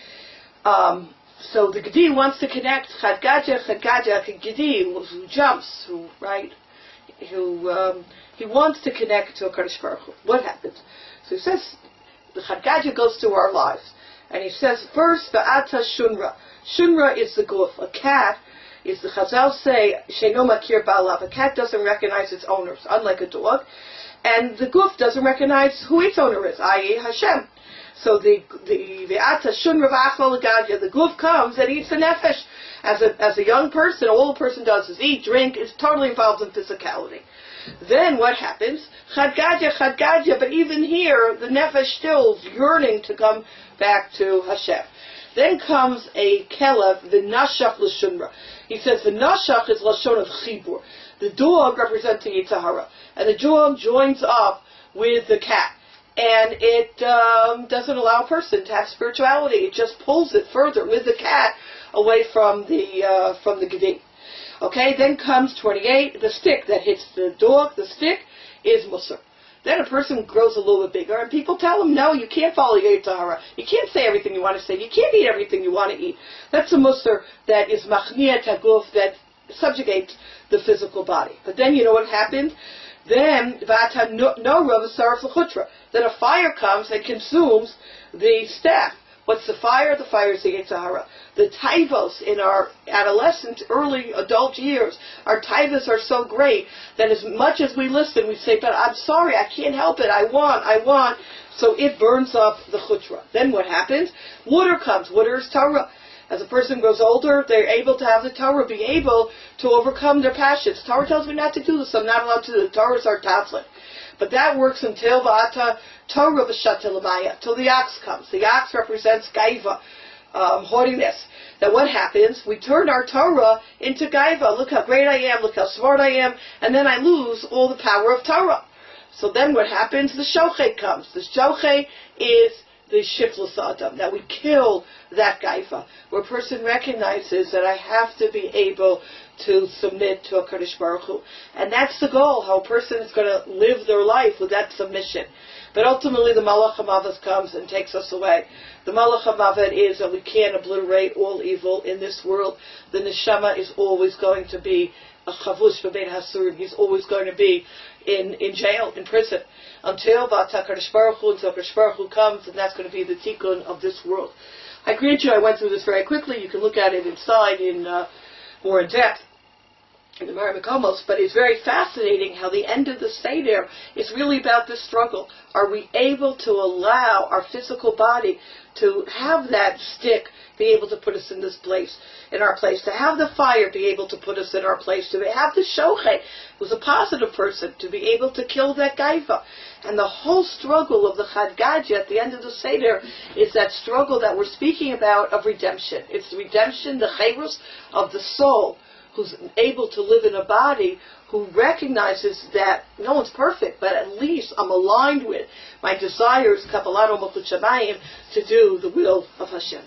Um, so the Gedi wants to connect Chad Gadya, Chad Gadya, Gedi, who jumps, who, right? who um, he wants to connect to a Kadosh Baruch Hu. What happens? So he says, the Chad Gadya goes through our lives. And he says, first, Va'ata Shunra. Shunra is the guf. A cat is, the Chazal say, Sheino Makir Ba'alav. A cat doesn't recognize its owners, unlike a dog. And the guf doesn't recognize who its owner is, that is. Hashem. So the the Va'ata Shunra V'achol Gadya, the guf comes and eats the nefesh. As a, as a young person, all a person does is eat, drink, is totally involved in physicality. Then what happens? Chad Gadya, Chad Gadya, but even here, the nefesh still is yearning to come back to Hashem. Then comes a kelev, the nashach l'shunra. He says the nashach is lashon of chibur. The dog represents the Yetzer Hara, and the dog joins up with the cat, and it um, doesn't allow a person to have spirituality. It just pulls it further with the cat away from the uh, from the gedi. Okay, then comes twenty-eight, the stick that hits the dog. The stick is musar. Then a person grows a little bit bigger, and people tell him, no, you can't follow Yetzer Hara. You can't say everything you want to say. You can't eat everything you want to eat. That's a musar that is machniya taguf, that subjugates the physical body. But then you know what happens? Then v'ata nora v'saraf l'chutra. Then a fire comes and consumes the staff. What's the fire? The fire is the Yetzer Hara. The taivos in our adolescent, early adult years, our taivos are so great that as much as we listen, we say, but I'm sorry, I can't help it, I want, I want. So it burns up the chutra. Then what happens? Water comes. Water is Torah. As a person grows older, they're able to have the Torah, be able to overcome their passions. Torah tells me not to do this, I'm not allowed to do it. Torah is our tablet. But that works until Va'ata Torah v'shatelamaya, till the ox comes. The ox represents gaiva, um, haughtiness. Now what happens? We turn our Torah into gaiva. Look how great I am, look how smart I am, and then I lose all the power of Torah. So then what happens? The shochet comes. The shochet is the shiftless adam, that we kill that gaiva, where a person recognizes that I have to be able to submit to a Kadosh Baruch Hu. And that's the goal, how a person is going to live their life with that submission. But ultimately the Malach HaMavet comes and takes us away. The Malach HaMavet is that we can't obliterate all evil in this world. The Neshama is always going to be a chavush b'bein hasurim. He's always going to be in, in jail, in prison, until V'ata Kadosh Baruch Hu, until Kadosh Baruch Hu comes, and that's going to be the tikkun of this world. I grant you, I went through this very quickly. You can look at it inside in uh, more in depth in the Mari Mekomos, but it's very fascinating how the end of the Seder is really about this struggle. Are we able to allow our physical body to have that stick be able to put us in this place, in our place, to have the fire be able to put us in our place, to have the shochet, who's a positive person, to be able to kill that gaiva. And the whole struggle of the Chad Gadya at the end of the Seder is that struggle that we're speaking about of redemption. It's the redemption, the chayrus of the soul, who's able to live in a body who recognizes that no one's perfect, but at least I'm aligned with my desires, Kabbalah Malchut Shamayim, to do the will of Hashem.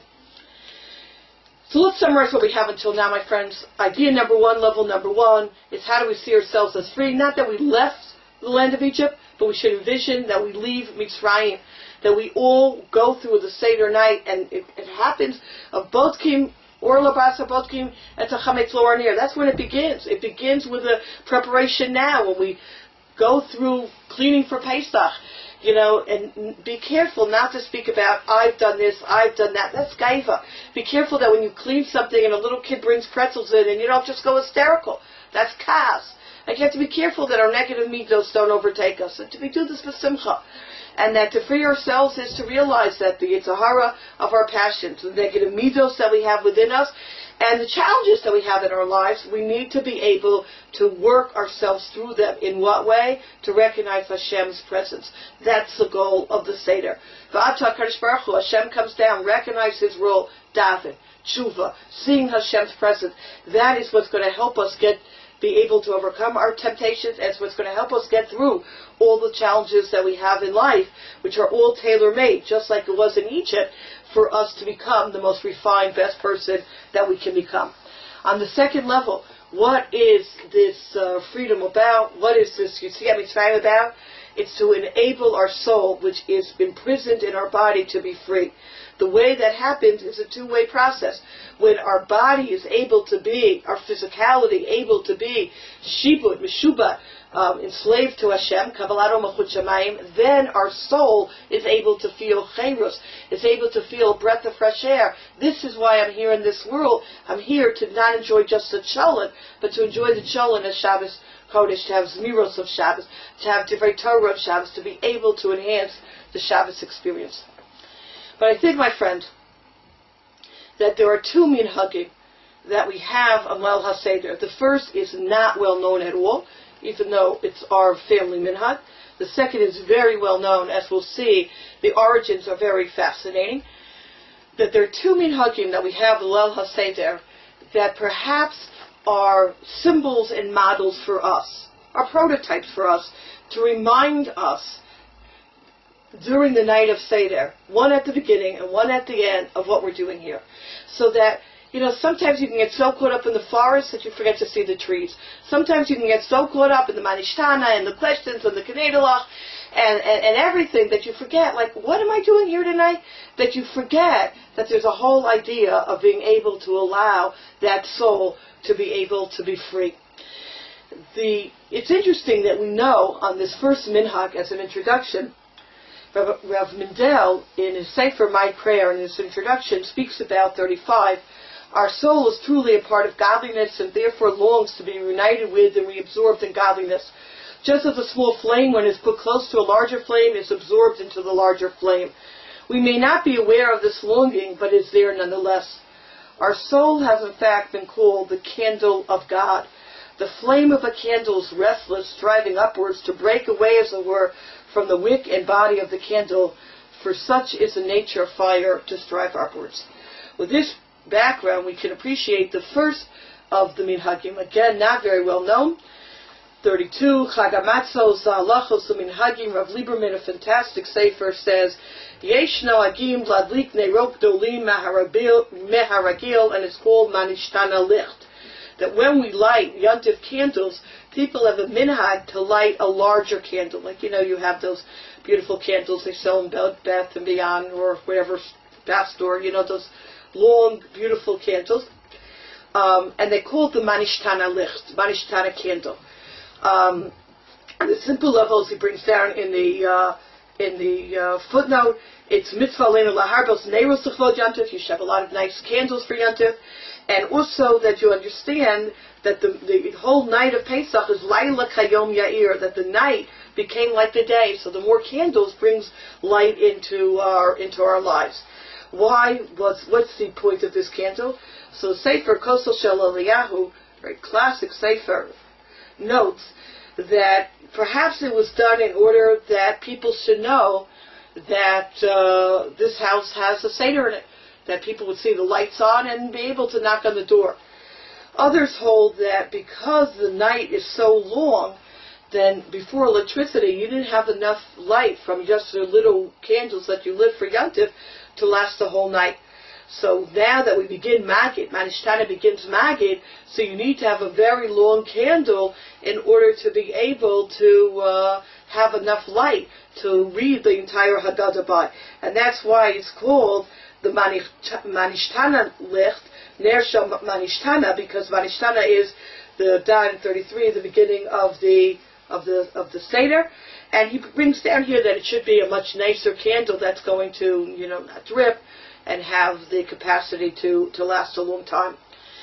So let's summarize what we have until now, my friends. Idea number one, level number one, is how do we see ourselves as free? Not that we left the land of Egypt, but we should envision that we leave Mitzrayim, that we all go through the Seder night, and it, it happens of Bodkim, or Labasa Bodkim, and to Chametz Lo Arnir. That's when it begins. It begins with a preparation now, when we go through cleaning for Pesach. You know, and be careful not to speak about, I've done this, I've done that. That's gaiva. Be careful that when you clean something and a little kid brings pretzels in and you don't just go hysterical. That's kas. And you have to be careful that our negative midos don't overtake us. And to be do this with simcha. And that to free ourselves is to realize that the Yetzer Hara of our passions, the negative midos that we have within us, and the challenges that we have in our lives, we need to be able to work ourselves through them. In what way? To recognize Hashem's presence. That's the goal of the Seder. V'ata Kadosh Baruch Hu, Hashem comes down, recognize His role, Daven, Tshuva, seeing Hashem's presence. That is what's going to help us get be able to overcome our temptations, and it's what's going to help us get through all the challenges that we have in life, which are all tailor-made, just like it was in Egypt, for us to become the most refined, best person that we can become. On the second level, what is this uh, freedom about? What is this Yetziat Mitzrayim about? It's to enable our soul, which is imprisoned in our body, to be free. The way that happens is a two-way process. When our body is able to be, our physicality able to be shibud, meshubah, um, enslaved to Hashem, kabalato malchut shamayim, then our soul is able to feel chayrus, is able to feel a breath of fresh air. This is why I'm here in this world. I'm here to not enjoy just the cholent, but to enjoy the cholent as Shabbos Kodesh, to have zmiros of Shabbos, to have divrei Torah of Shabbos, to be able to enhance the Shabbos experience. But I think, my friend, that there are two minhagim that we have on Leil HaSeder. The first is not well known at all, even though it's our family minhag. The second is very well known, as we'll see. The origins are very fascinating. That there are two minhagim that we have in Leil HaSeder that perhaps are symbols and models for us, are prototypes for us, to remind us during the night of Seder, one at the beginning and one at the end of what we're doing here. So that, you know, sometimes you can get so caught up in the forest that you forget to see the trees. Sometimes you can get so caught up in the Manishtana and the questions and the Knedalach and, and, and everything that you forget, like, what am I doing here tonight? That you forget that there's a whole idea of being able to allow that soul to be able to be free. The, it's interesting that we know on this first minhag, as an introduction, Rav, Rav Mendel, in his Sefer My Prayer, in his introduction, speaks about thirty-five. Our soul is truly a part of godliness and therefore longs to be reunited with and reabsorbed in godliness. Just as a small flame, when it's put close to a larger flame, is absorbed into the larger flame. We may not be aware of this longing, but it's there nonetheless. Our soul has in fact been called the candle of God. The flame of a candle is restless, striving upwards to break away, as it were, from the wick and body of the candle, for such is the nature of fire, to strive upwards. With this background, we can appreciate the first of the minhagim, again, not very well known. thirty-two, Chag HaMatzos, Zalachos Minhagim. Rav Lieberman, a fantastic sefer, says, Yesh Noagim Ladlik Nerok Dolim Meharagil, and it's called Manishtana Licht. That when we light Yontif candles, people have a minhag to light a larger candle. Like, you know, you have those beautiful candles they sell in Bed Bath and Beyond, or whatever bath store, you know, those long, beautiful candles. Um, and they call it the Manishtana Licht, Manishtana candle. Um, the simple levels he brings down in the uh, in the uh, footnote, it's mitzvah leinu laharbos neiros l'chvod Yontif. You should have a lot of nice candles for Yontif. And also that you understand that the, the whole night of Pesach is Laila Kayom Yair, that the night became like the day. So the more candles brings light into our into our lives. Why? What's, what's the point of this candle? So Sefer Kosel Shel Eliyahu, very classic Sefer, notes that perhaps it was done in order that people should know that uh, this house has a Seder in it, that people would see the lights on and be able to knock on the door. Others hold that because the night is so long, then before electricity, you didn't have enough light from just the little candles that you lit for Yontif to last the whole night. So now that we begin Magid, Manishtana begins Magid, so you need to have a very long candle in order to be able to uh, have enough light to read the entire Haggadah by. And that's why it's called the Manishtana Licht, Ner Shel Manishtana, because Manishtana is the Dan thirty-three, the beginning of the of the of the Seder, and he brings down here that it should be a much nicer candle that's going to, you know, not drip and have the capacity to, to last a long time.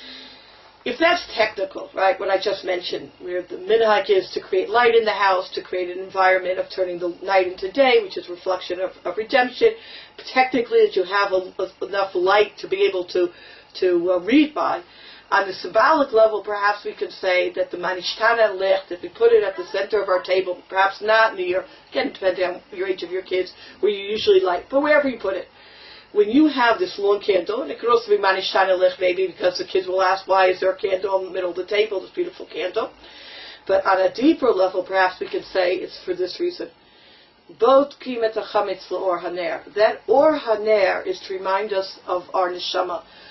If that's technical, right, what I just mentioned, where the minhag is to create light in the house, to create an environment of turning the night into day, which is reflection of, of redemption, technically that you have a, a, enough light to be able to, to uh, read by. On the symbolic level, perhaps we could say that the Manishtana Licht, if we put it at the center of our table, perhaps not near, again, depending on your age of your kids, where you usually light, but wherever you put it. When you have this long candle, and it could also be Manishtana Licht maybe because the kids will ask, why is there a candle in the middle of the table, this beautiful candle? But on a deeper level, perhaps we could say it's for this reason. Bot kimet hachametz l'or haner. That or haner is to remind us of our neshama.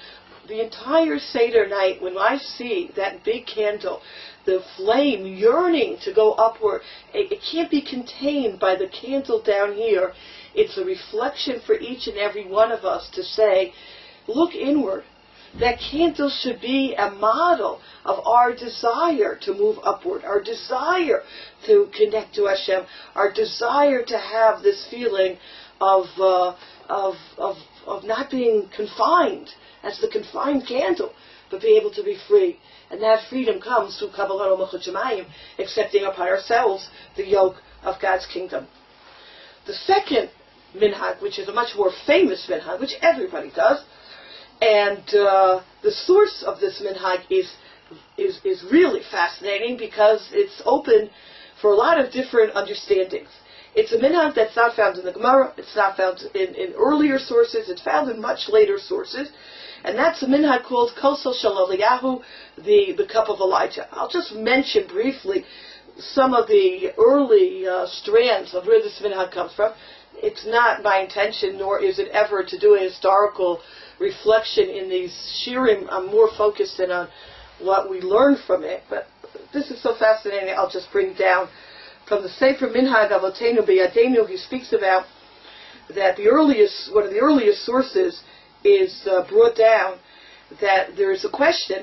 the entire Seder night, when I see that big candle, the flame yearning to go upward, it, it can't be contained by the candle down here. It's a reflection for each and every one of us to say, look inward. That candle should be a model of our desire to move upward, our desire to connect to Hashem, our desire to have this feeling of uh, of of of not being confined as the confined candle, but be able to be free. And that freedom comes through Kabbalah Malchut Shemayim, accepting upon ourselves the yoke of God's kingdom. The second minhag, which is a much more famous minhag, which everybody does, and uh, the source of this minhag is, is is really fascinating because it's open for a lot of different understandings. It's a minhag that's not found in the Gemara, it's not found in, in earlier sources, it's found in much later sources, and that's a minhag called Kosel Shel Eliyahu, the, the cup of Elijah. I'll just mention briefly some of the early uh, strands of where this minhag comes from. It's not my intention, nor is it ever to do a historical reflection in these shirim. I'm more focused in on what we learn from it, but this is so fascinating. I'll just bring down from the Sefer Minhag Avotenu B'Yadenu. He speaks about that the earliest, one of the earliest sources is uh, brought down that there is a question.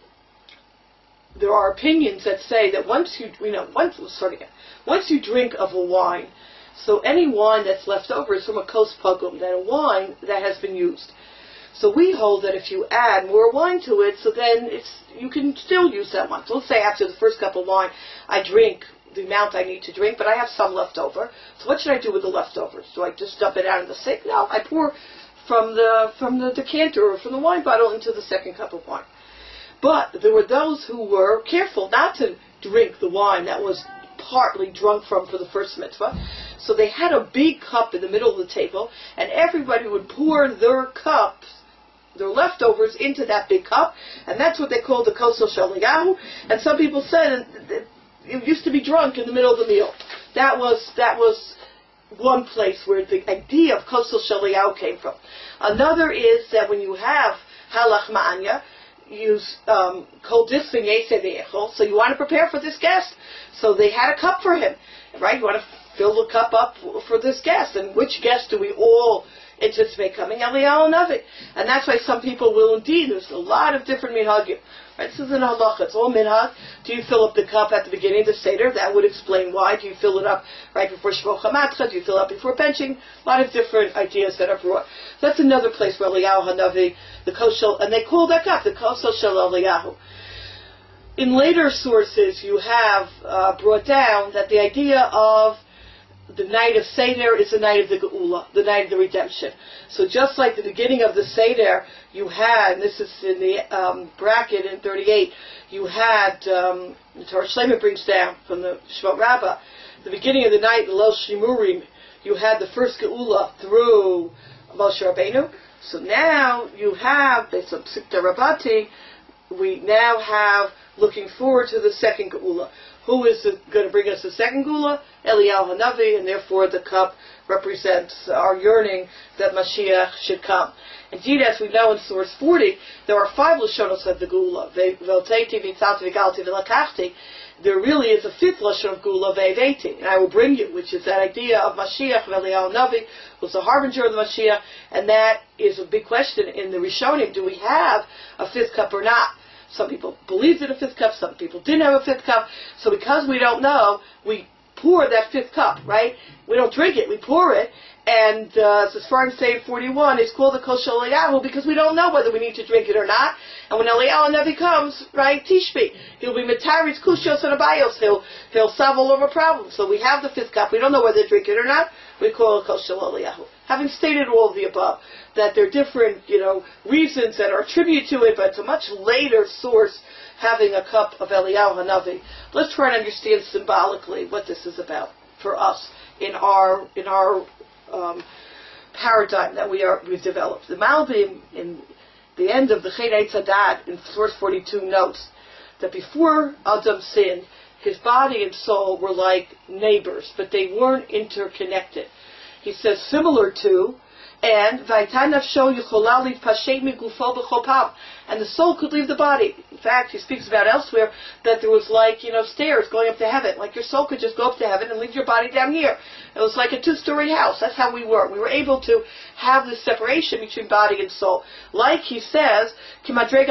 There are opinions that say that once you, you know, once sorry, once you drink of a wine, so any wine that's left over is from a kos pogum, that a wine that has been used. So we hold that if you add more wine to it, so then it's you can still use that wine. So let's say after the first cup of wine, I drink the amount I need to drink, but I have some left over. So what should I do with the leftovers? Do I just dump it out in the sink? No, I pour from the from the decanter or from the wine bottle into the second cup of wine. But there were those who were careful not to drink the wine that was partly drunk from for the first mitzvah. So they had a big cup in the middle of the table, and everybody would pour their cups, their leftovers, into that big cup, and that's what they called the Kosel Shel Eliyahu. And some people said it used to be drunk in the middle of the meal. That was that was one place where the idea of Kosel Shel Eliyahu came from. Another is that when you have halach ma'anya, use um, kol disfin yeseh ve'echol, so you want to prepare for this guest. So they had a cup for him, right? You want to fill the cup up for this guest. And which guest do we all anticipate coming? Eliyahu Navi. And that's why some people will indeed. There's a lot of different minhagim. Right? This isn't halacha. It's all minhag. Do you fill up the cup at the beginning of the Seder? That would explain why. Do you fill it up right before Shvo Chamatcha? Do you fill it up before benching? A lot of different ideas that are brought. So that's another place where Eliyahu Hanavi, the Kosel, and they call that cup the Kosel Shel Eliyahu. In later sources, you have uh, brought down that the idea of the night of Seder is the night of the Geula, the night of the redemption. So just like the beginning of the Seder, you had, and this is in the um, bracket in thirty-eight, you had, um, the Torah Shleimah brings down from the Shemot Rabbah, the beginning of the night, the Leil Shimurim, you had the first Geula through Moshe Rabbeinu. So now you have, based on Psikta Rabati, we now have looking forward to the second Geula. Who is going to bring us the second Geula? Eliyahu Hanavi, and therefore the cup represents our yearning that Mashiach should come. Indeed, as we know in source forty, there are five Lashonos of the Geula. V'oteti, v'tzalti, v'galti, v'lakachti. There really is a fifth Lashon of Geula, ve'eveti, and I will bring you, which is that idea of Mashiach, Eliyahu Hanavi, who's the harbinger of the Mashiach, and that is a big question in the Rishonim. Do we have a fifth cup or not? Some people believed in a fifth cup, some people didn't have a fifth cup. So because we don't know, we pour that fifth cup, right? We don't drink it, we pour it. And uh, as far as saying forty-one, it's called the Kosel Eliyahu because we don't know whether we need to drink it or not. And when Eliyahu Navi comes, right, Tishbi, he'll be Metaritz, Kushos, and Abayos. He'll, he'll solve all of our problems. So we have the fifth cup. We don't know whether to drink it or not. We call it Kosel Eliyahu. Having stated all of the above, that there are different, you know, reasons that are attributed to it, but it's a much later source having a cup of Eliyahu Hanavi. Let's try and understand symbolically what this is about for us in our in our um, paradigm that we are we've developed. The Malbim in the end of the Chen Eitz Hadat in source forty-two notes that before Adam sinned, his body and soul were like neighbors, but they weren't interconnected. He says similar to And and the soul could leave the body. In fact, he speaks about elsewhere that there was like, you know, stairs going up to heaven. Like your soul could just go up to heaven and leave your body down here. It was like a two-story house. That's how we were. We were able to have this separation between body and soul. Like he says, like the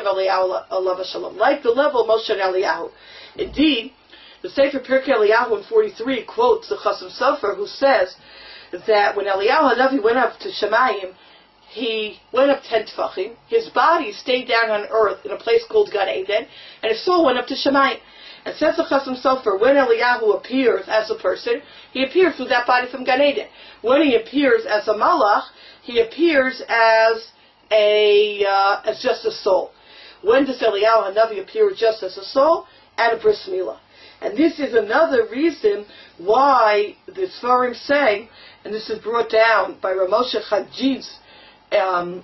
level of Moshe and Eliyahu. Indeed, the Sefer Pirkei Eliyahu in forty-three quotes the Chasam Sofer, who says that when Eliyahu Hanavi went up to Shemayim, he went up ten tefachim. His body stayed down on earth in a place called Gan Eden, and his soul went up to Shemayim. And says the Chasam Sofer, when Eliyahu appears as a person, he appears with that body from Gan Eden. When he appears as a malach, he appears as a uh, as just a soul. When does Eliyahu Hanavi appear just as a soul? At a bris milah. And this is another reason why the Sfarim say, and this is brought down by Rav Moshe Chadjidz um,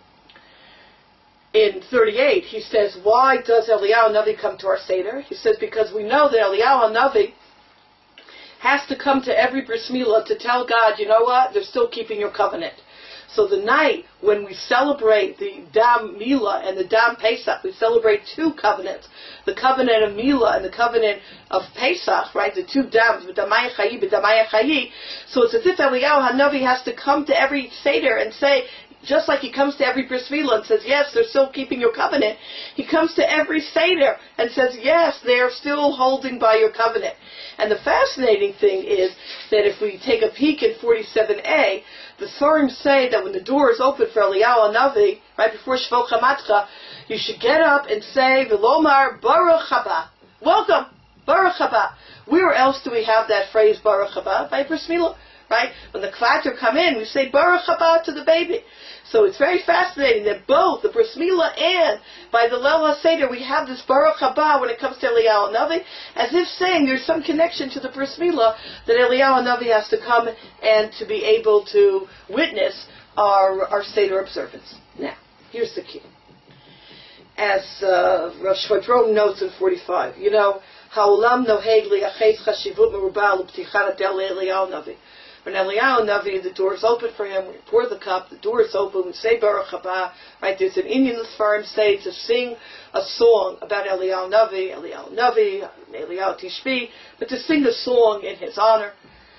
in thirty-eight, he says, why does Eliyahu Hanavi come to our Seder? He says, because we know that Eliyahu Hanavi has to come to every bris milah to tell God, you know what, they're still keeping your covenant. So the night when we celebrate the Dam Milah and the Dam Pesach, we celebrate two covenants. The covenant of Milah and the covenant of Pesach, right? The two Dams, B'damaya Chayi, B'damaya Chayi. So it's as if Eliyahu Hanavi has to come to every Seder and say, just like he comes to every bris milah and says, yes, they're still keeping your covenant, he comes to every Seder and says, yes, they're still holding by your covenant. And the fascinating thing is that if we take a peek at forty-seven A, the Sfarim say that when the door is open for Eliyahu Hanavi, right before Shvo Chamatcha, you should get up and say, V'lomar Baruch Haba. Welcome, Baruch Haba. Where else do we have that phrase, Baruch Haba? By bris milah, right? When the Kvater come in, we say Baruch Haba to the baby. So it's very fascinating that both the bris milah and by the Leil HaSeder we have this Baruch Haba when it comes to Eliyahu Hanavi, as if saying there's some connection to the bris milah that Eliyahu Hanavi has to come and to be able to witness our, our Seder observance. Now, here's the key. As uh, Rav Shvaibron notes in forty-five, you know, Ha'olam noheg li'aches chashivut merubah l'ptichat adel Eliyahu Hanavi. When Eliyahu Hanavi, the door is open for him, we pour the cup, the door is open, we say Baruch Haba, right? There's an Indian Sfarim say to sing a song about Eliyahu Hanavi, Eliyahu Hanavi, Eliyahu Tishbi, but to sing a song in his honor.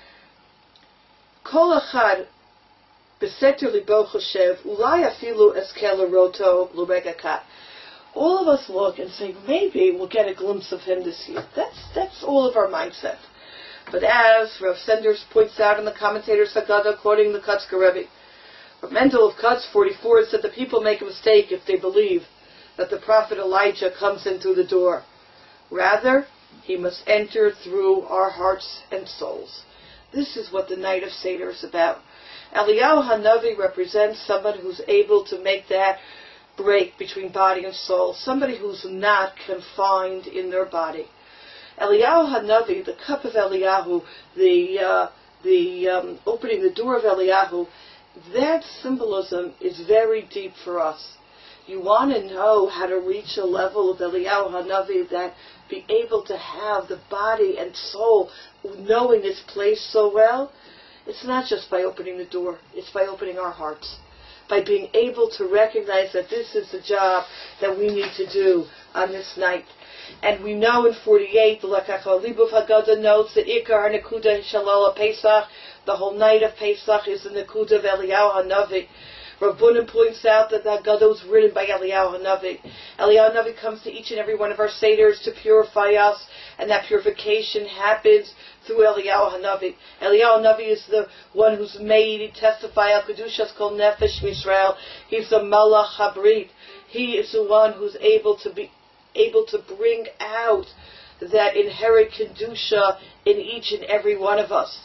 Kol achad beseter libo choshev, ulai afilu eskel roto l'rega kat. All of us look and say, maybe we'll get a glimpse of him this year. That's that's all of our mindset. But as Rav Senders points out in the commentator's Haggadah, quoting the Kotzker Rebbe, Rav Mendel of Kutz forty-four said that people make a mistake if they believe that the prophet Elijah comes in through the door. Rather, he must enter through our hearts and souls. This is what the night of Seder is about. Eliyahu Hanavi represents somebody who's able to make that break between body and soul, somebody who's not confined in their body. Eliyahu Hanavi, the cup of Eliyahu, the uh, the um, opening the door of Eliyahu, that symbolism is very deep for us. You want to know how to reach a level of Eliyahu Hanavi that be able to have the body and soul knowing its place so well. It's not just by opening the door, it's by opening our hearts, by being able to recognize that this is the job that we need to do on this night. And we know in forty-eight, the Lekach HaLibov Haggadah notes that Ikar Nekuda Shalal Pesach, the whole night of Pesach is the Nekuda of Eliyahu Hanavi. Rav Bunim points out that the Haggadah was written by Eliyahu Hanavi. Eliyahu Hanavi comes to each and every one of our Seders to purify us, and that purification happens through Eliyahu Hanavi. Eliyahu Hanavi is the one who's made to testify al Kedushas Kol Nefesh Mishrael. He's the Malach Habrit. He is the one who's able to be able to bring out that inherent Kedusha in each and every one of us.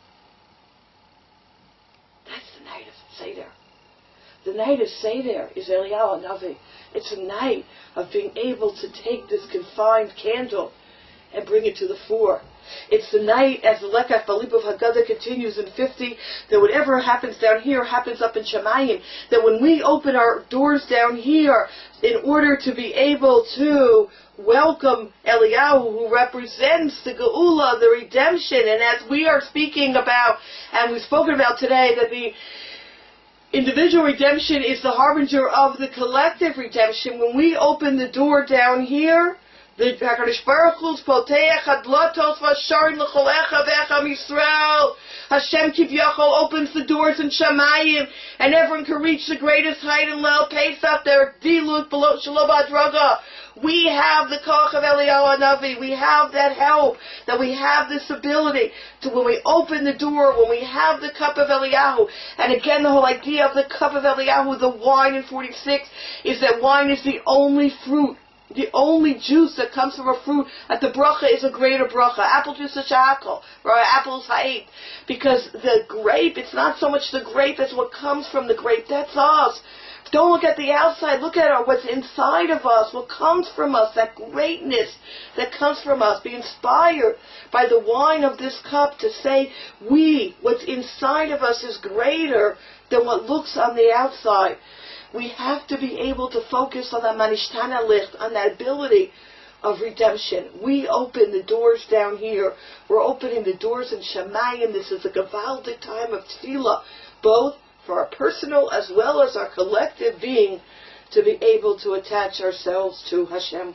That's the night of Seder. The night of Seder is Eliyahu Hanavi. It's a night of being able to take this confined candle and bring it to the fore. It's the night, as the Lekach HaLibov Haggadah continues in fifty, that whatever happens down here happens up in Shemayim. That when we open our doors down here, in order to be able to welcome Eliyahu, who represents the Geula, the redemption, and as we are speaking about, and we've spoken about today, that the individual redemption is the harbinger of the collective redemption. When we open the door down here, the HaKadosh Baruch Hu's Poteach Adlatos Vasharin L'Cholecha V'Echam Yisrael. Hashem Kivyachol opens the doors in Shamayim, and everyone can reach the greatest height in Leil Pesach. Their Dilut below Shalom Adraga. We have the Koach of Eliyahu Hanavi. We have that help. That we have this ability to, when we open the door, when we have the cup of Eliyahu. And again, the whole idea of the cup of Eliyahu, the wine in forty-six, is that wine is the only fruit, the only juice that comes from a fruit, that the bracha is a greater bracha. Apple juice is shakal, right? Apple is ha'id. Because the grape, it's not so much the grape as what comes from the grape. That's us. Don't look at the outside. Look at our, what's inside of us, what comes from us, that greatness that comes from us. Be inspired by the wine of this cup to say, we, what's inside of us is greater than what looks on the outside. We have to be able to focus on that manishtana licht, on that ability of redemption. We open the doors down here. We're opening the doors in Shamayim. This is a gavaldic time of tefillah, both for our personal as well as our collective being, to be able to attach ourselves to Hashem.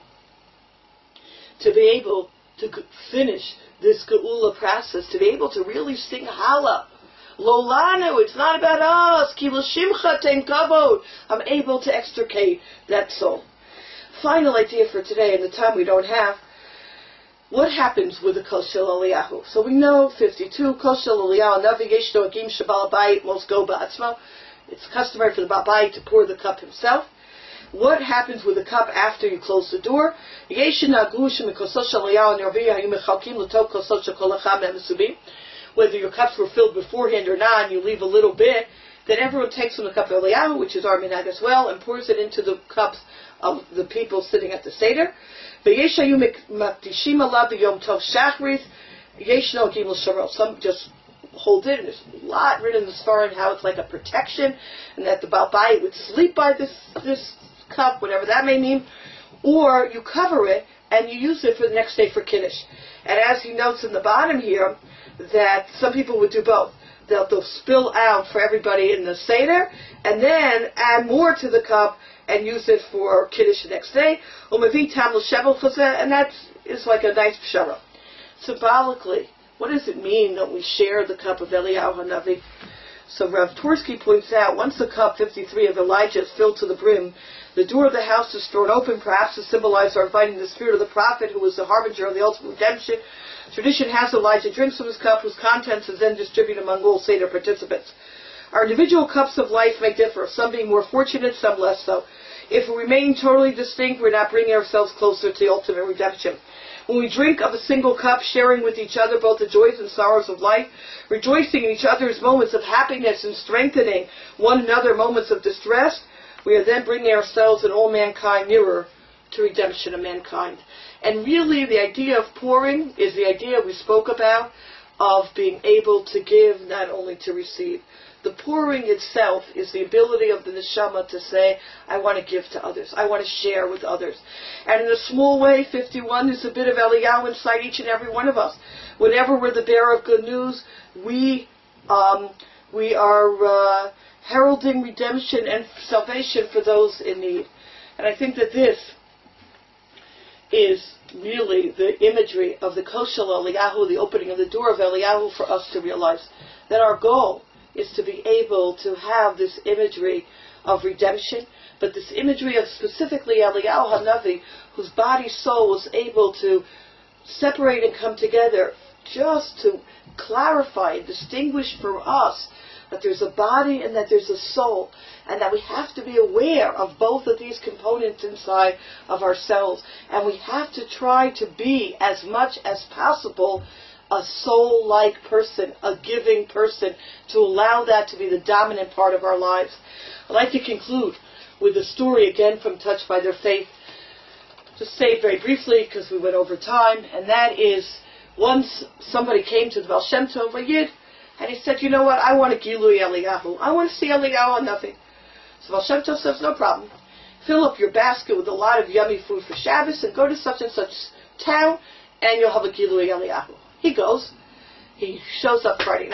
To be able to finish this geula process, to be able to really sing Hala. Lolanu, it's not about us. Ki l'shimcha ten kavod. I'm able to extricate that soul. Final idea for today, and the time we don't have. What happens with the Kol Shel Eliyahu? So we know fifty-two, Kol Shel Eliyahu, Navi Yesh Doagim Shebal Bayit Mos Go Ba'atzmo. It's customary for the Baal Bayit to pour the cup himself. What happens with the cup after you close the door? Yesh Nagu Shemikol Shel Eliyahu Nervi Hayu Mechalkim L'Tov Kol Shel Kol Echad Me'Mesubim. Whether your cups were filled beforehand or not, and you leave a little bit, then everyone takes from the cup of Eliyahu, which is our minhag as well, and pours it into the cups of the people sitting at the Seder. Some just hold it, and there's a lot written in the Sfarim and how it's like a protection, and that the Baal Bayit would sleep by this, this cup, whatever that may mean, or you cover it, and you use it for the next day for Kiddush. And as he notes in the bottom here, that some people would do both. They'll, they'll spill out for everybody in the Seder, and then add more to the cup and use it for Kiddush the next day. And that is like a nice pshara. Symbolically, what does it mean that we share the cup of Eliyahu Hanavi? So Rav Tursky points out, once the cup fifty-three of Elijah is filled to the brim, the door of the house is thrown open, perhaps to symbolize our inviting the spirit of the prophet, who was the harbinger of the ultimate redemption. Tradition has Elijah drinks from his cup, whose contents is then distributed among all Seder participants. Our individual cups of life may differ, some being more fortunate, some less so. If we remain totally distinct, we're not bringing ourselves closer to the ultimate redemption. When we drink of a single cup, sharing with each other both the joys and sorrows of life, rejoicing in each other's moments of happiness and strengthening one another moments of distress, we are then bringing ourselves and all mankind nearer to redemption of mankind. And really the idea of pouring is the idea we spoke about of being able to give, not only to receive. The pouring itself is the ability of the neshama to say, I want to give to others. I want to share with others. And in a small way, fifty-one, there's a bit of Eliyahu inside each and every one of us. Whenever we're the bearer of good news, we um, we are uh, heralding redemption and salvation for those in need. And I think that this is really the imagery of the Kol Shel Eliyahu, the opening of the door of Eliyahu, for us to realize that our goal is to be able to have this imagery of redemption, but this imagery of specifically Eliyahu Hanavi, whose body, soul was able to separate and come together, just to clarify and distinguish for us that there's a body and that there's a soul, and that we have to be aware of both of these components inside of ourselves, and we have to try to be, as much as possible, a soul-like person, a giving person, to allow that to be the dominant part of our lives. I'd like to conclude with a story again from Touched by Their Faith. Just say it very briefly because we went over time, and that is, once somebody came to the Baal Shem Tov, a Yid, and he said, you know what, I want a Gilui Eliyahu. I want to see Eliyahu on nothing. So Baal Shem Tov says, no problem. Fill up your basket with a lot of yummy food for Shabbos and go to such and such town, and you'll have a Gilui Eliyahu. He goes, he shows up Friday night,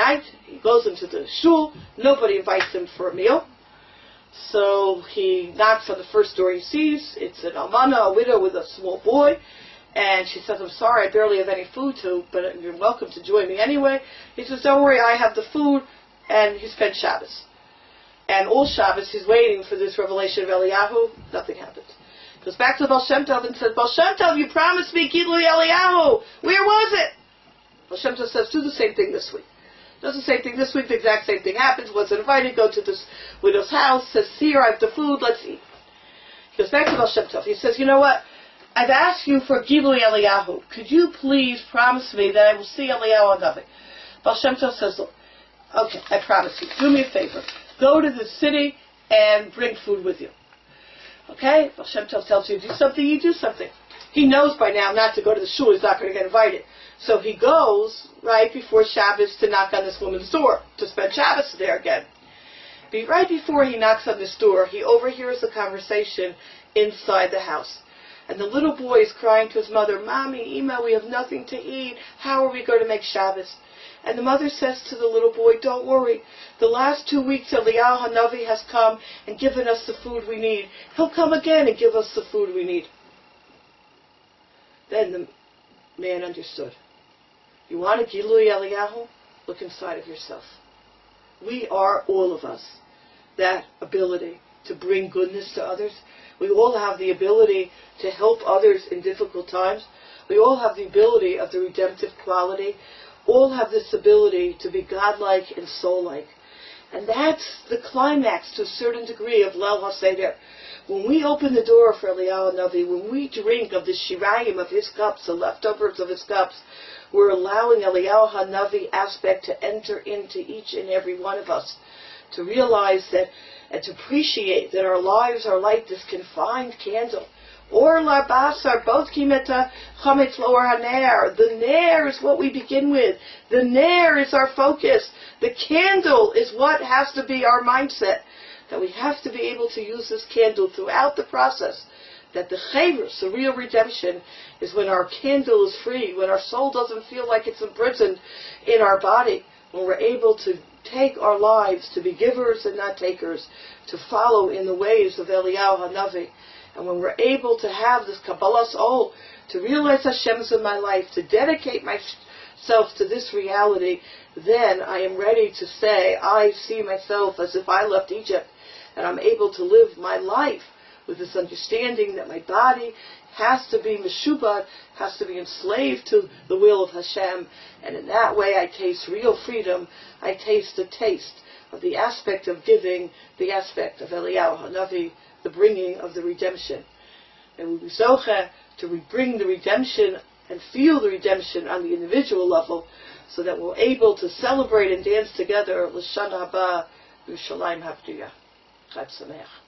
he goes into the shul. Nobody invites him for a meal. So he knocks on the first door he sees. It's an almana, a widow with a small boy. And she says, I'm sorry, I barely have any food to, but you're welcome to join me anyway. He says, don't worry, I have the food. And he spent Shabbos. And all Shabbos he's waiting for this revelation of Eliyahu. Nothing happens. Goes back to the Baal Shem Tov and says, Baal Shem Tov, you promised me Gilui Eliyahu. Where was it? Baal Shem Tov says, do the same thing this week. Does the same thing this week. The exact same thing happens. Wasn't invited. Go to this widow's house. Says, here, I have the food. Let's eat. He goes back to Baal Shem Tov. He says, you know what? I've asked you for Gilui Eliyahu. Could you please promise me that I will see Eliyahu Hanavi? Baal Shem Tov says, look, okay, I promise you. Do me a favor. Go to the city and bring food with you. Okay? Baal Shem Tov tells you to do something, you do something. He knows by now not to go to the shul. He's not going to get invited. So he goes right before Shabbos to knock on this woman's door, to spend Shabbos there again. But right before he knocks on this door, he overhears the conversation inside the house. And the little boy is crying to his mother, Mommy, Ima, we have nothing to eat. How are we going to make Shabbos? And the mother says to the little boy, don't worry. The last two weeks Eliyahu Hanavi has come and given us the food we need. He'll come again and give us the food we need. Then the man understood. You want a Gilui Eliyahu? Look inside of yourself. We are, all of us, that ability to bring goodness to others. We all have the ability to help others in difficult times. We all have the ability of the redemptive quality. All have this ability to be godlike and soul-like. And that's the climax to a certain degree of Leil HaSeder. When we open the door for Eliyahu Hanavi, when we drink of the shirayim of his cups, the leftovers of his cups, we're allowing Eliyahu Hanavi aspect to enter into each and every one of us, to realize that and to appreciate that our lives are like this confined candle. Or labasar, both kimeta chametz loor haner. The nair is what we begin with. The nair is our focus. The candle is what has to be our mindset. That we have to be able to use this candle throughout the process. That the chavrus, the real redemption, is when our candle is free, when our soul doesn't feel like it's imprisoned in our body, when we're able to take our lives to be givers and not takers, to follow in the ways of Eliyahu Hanavi. And when we're able to have this Kabbalas Ol, to realize Hashem's in my life, to dedicate myself to this reality, then I am ready to say, I see myself as if I left Egypt, and I'm able to live my life with this understanding that my body has to be meshubad, has to be enslaved to the will of Hashem, and in that way I taste real freedom. I taste the taste of the aspect of giving, the aspect of Eliyahu Hanavi, the bringing of the redemption. And we be zocheh to bring the redemption and feel the redemption on the individual level, so that we're able to celebrate and dance together L'Shana Haba Yerushalayim Havdiyah. Chag Sameach.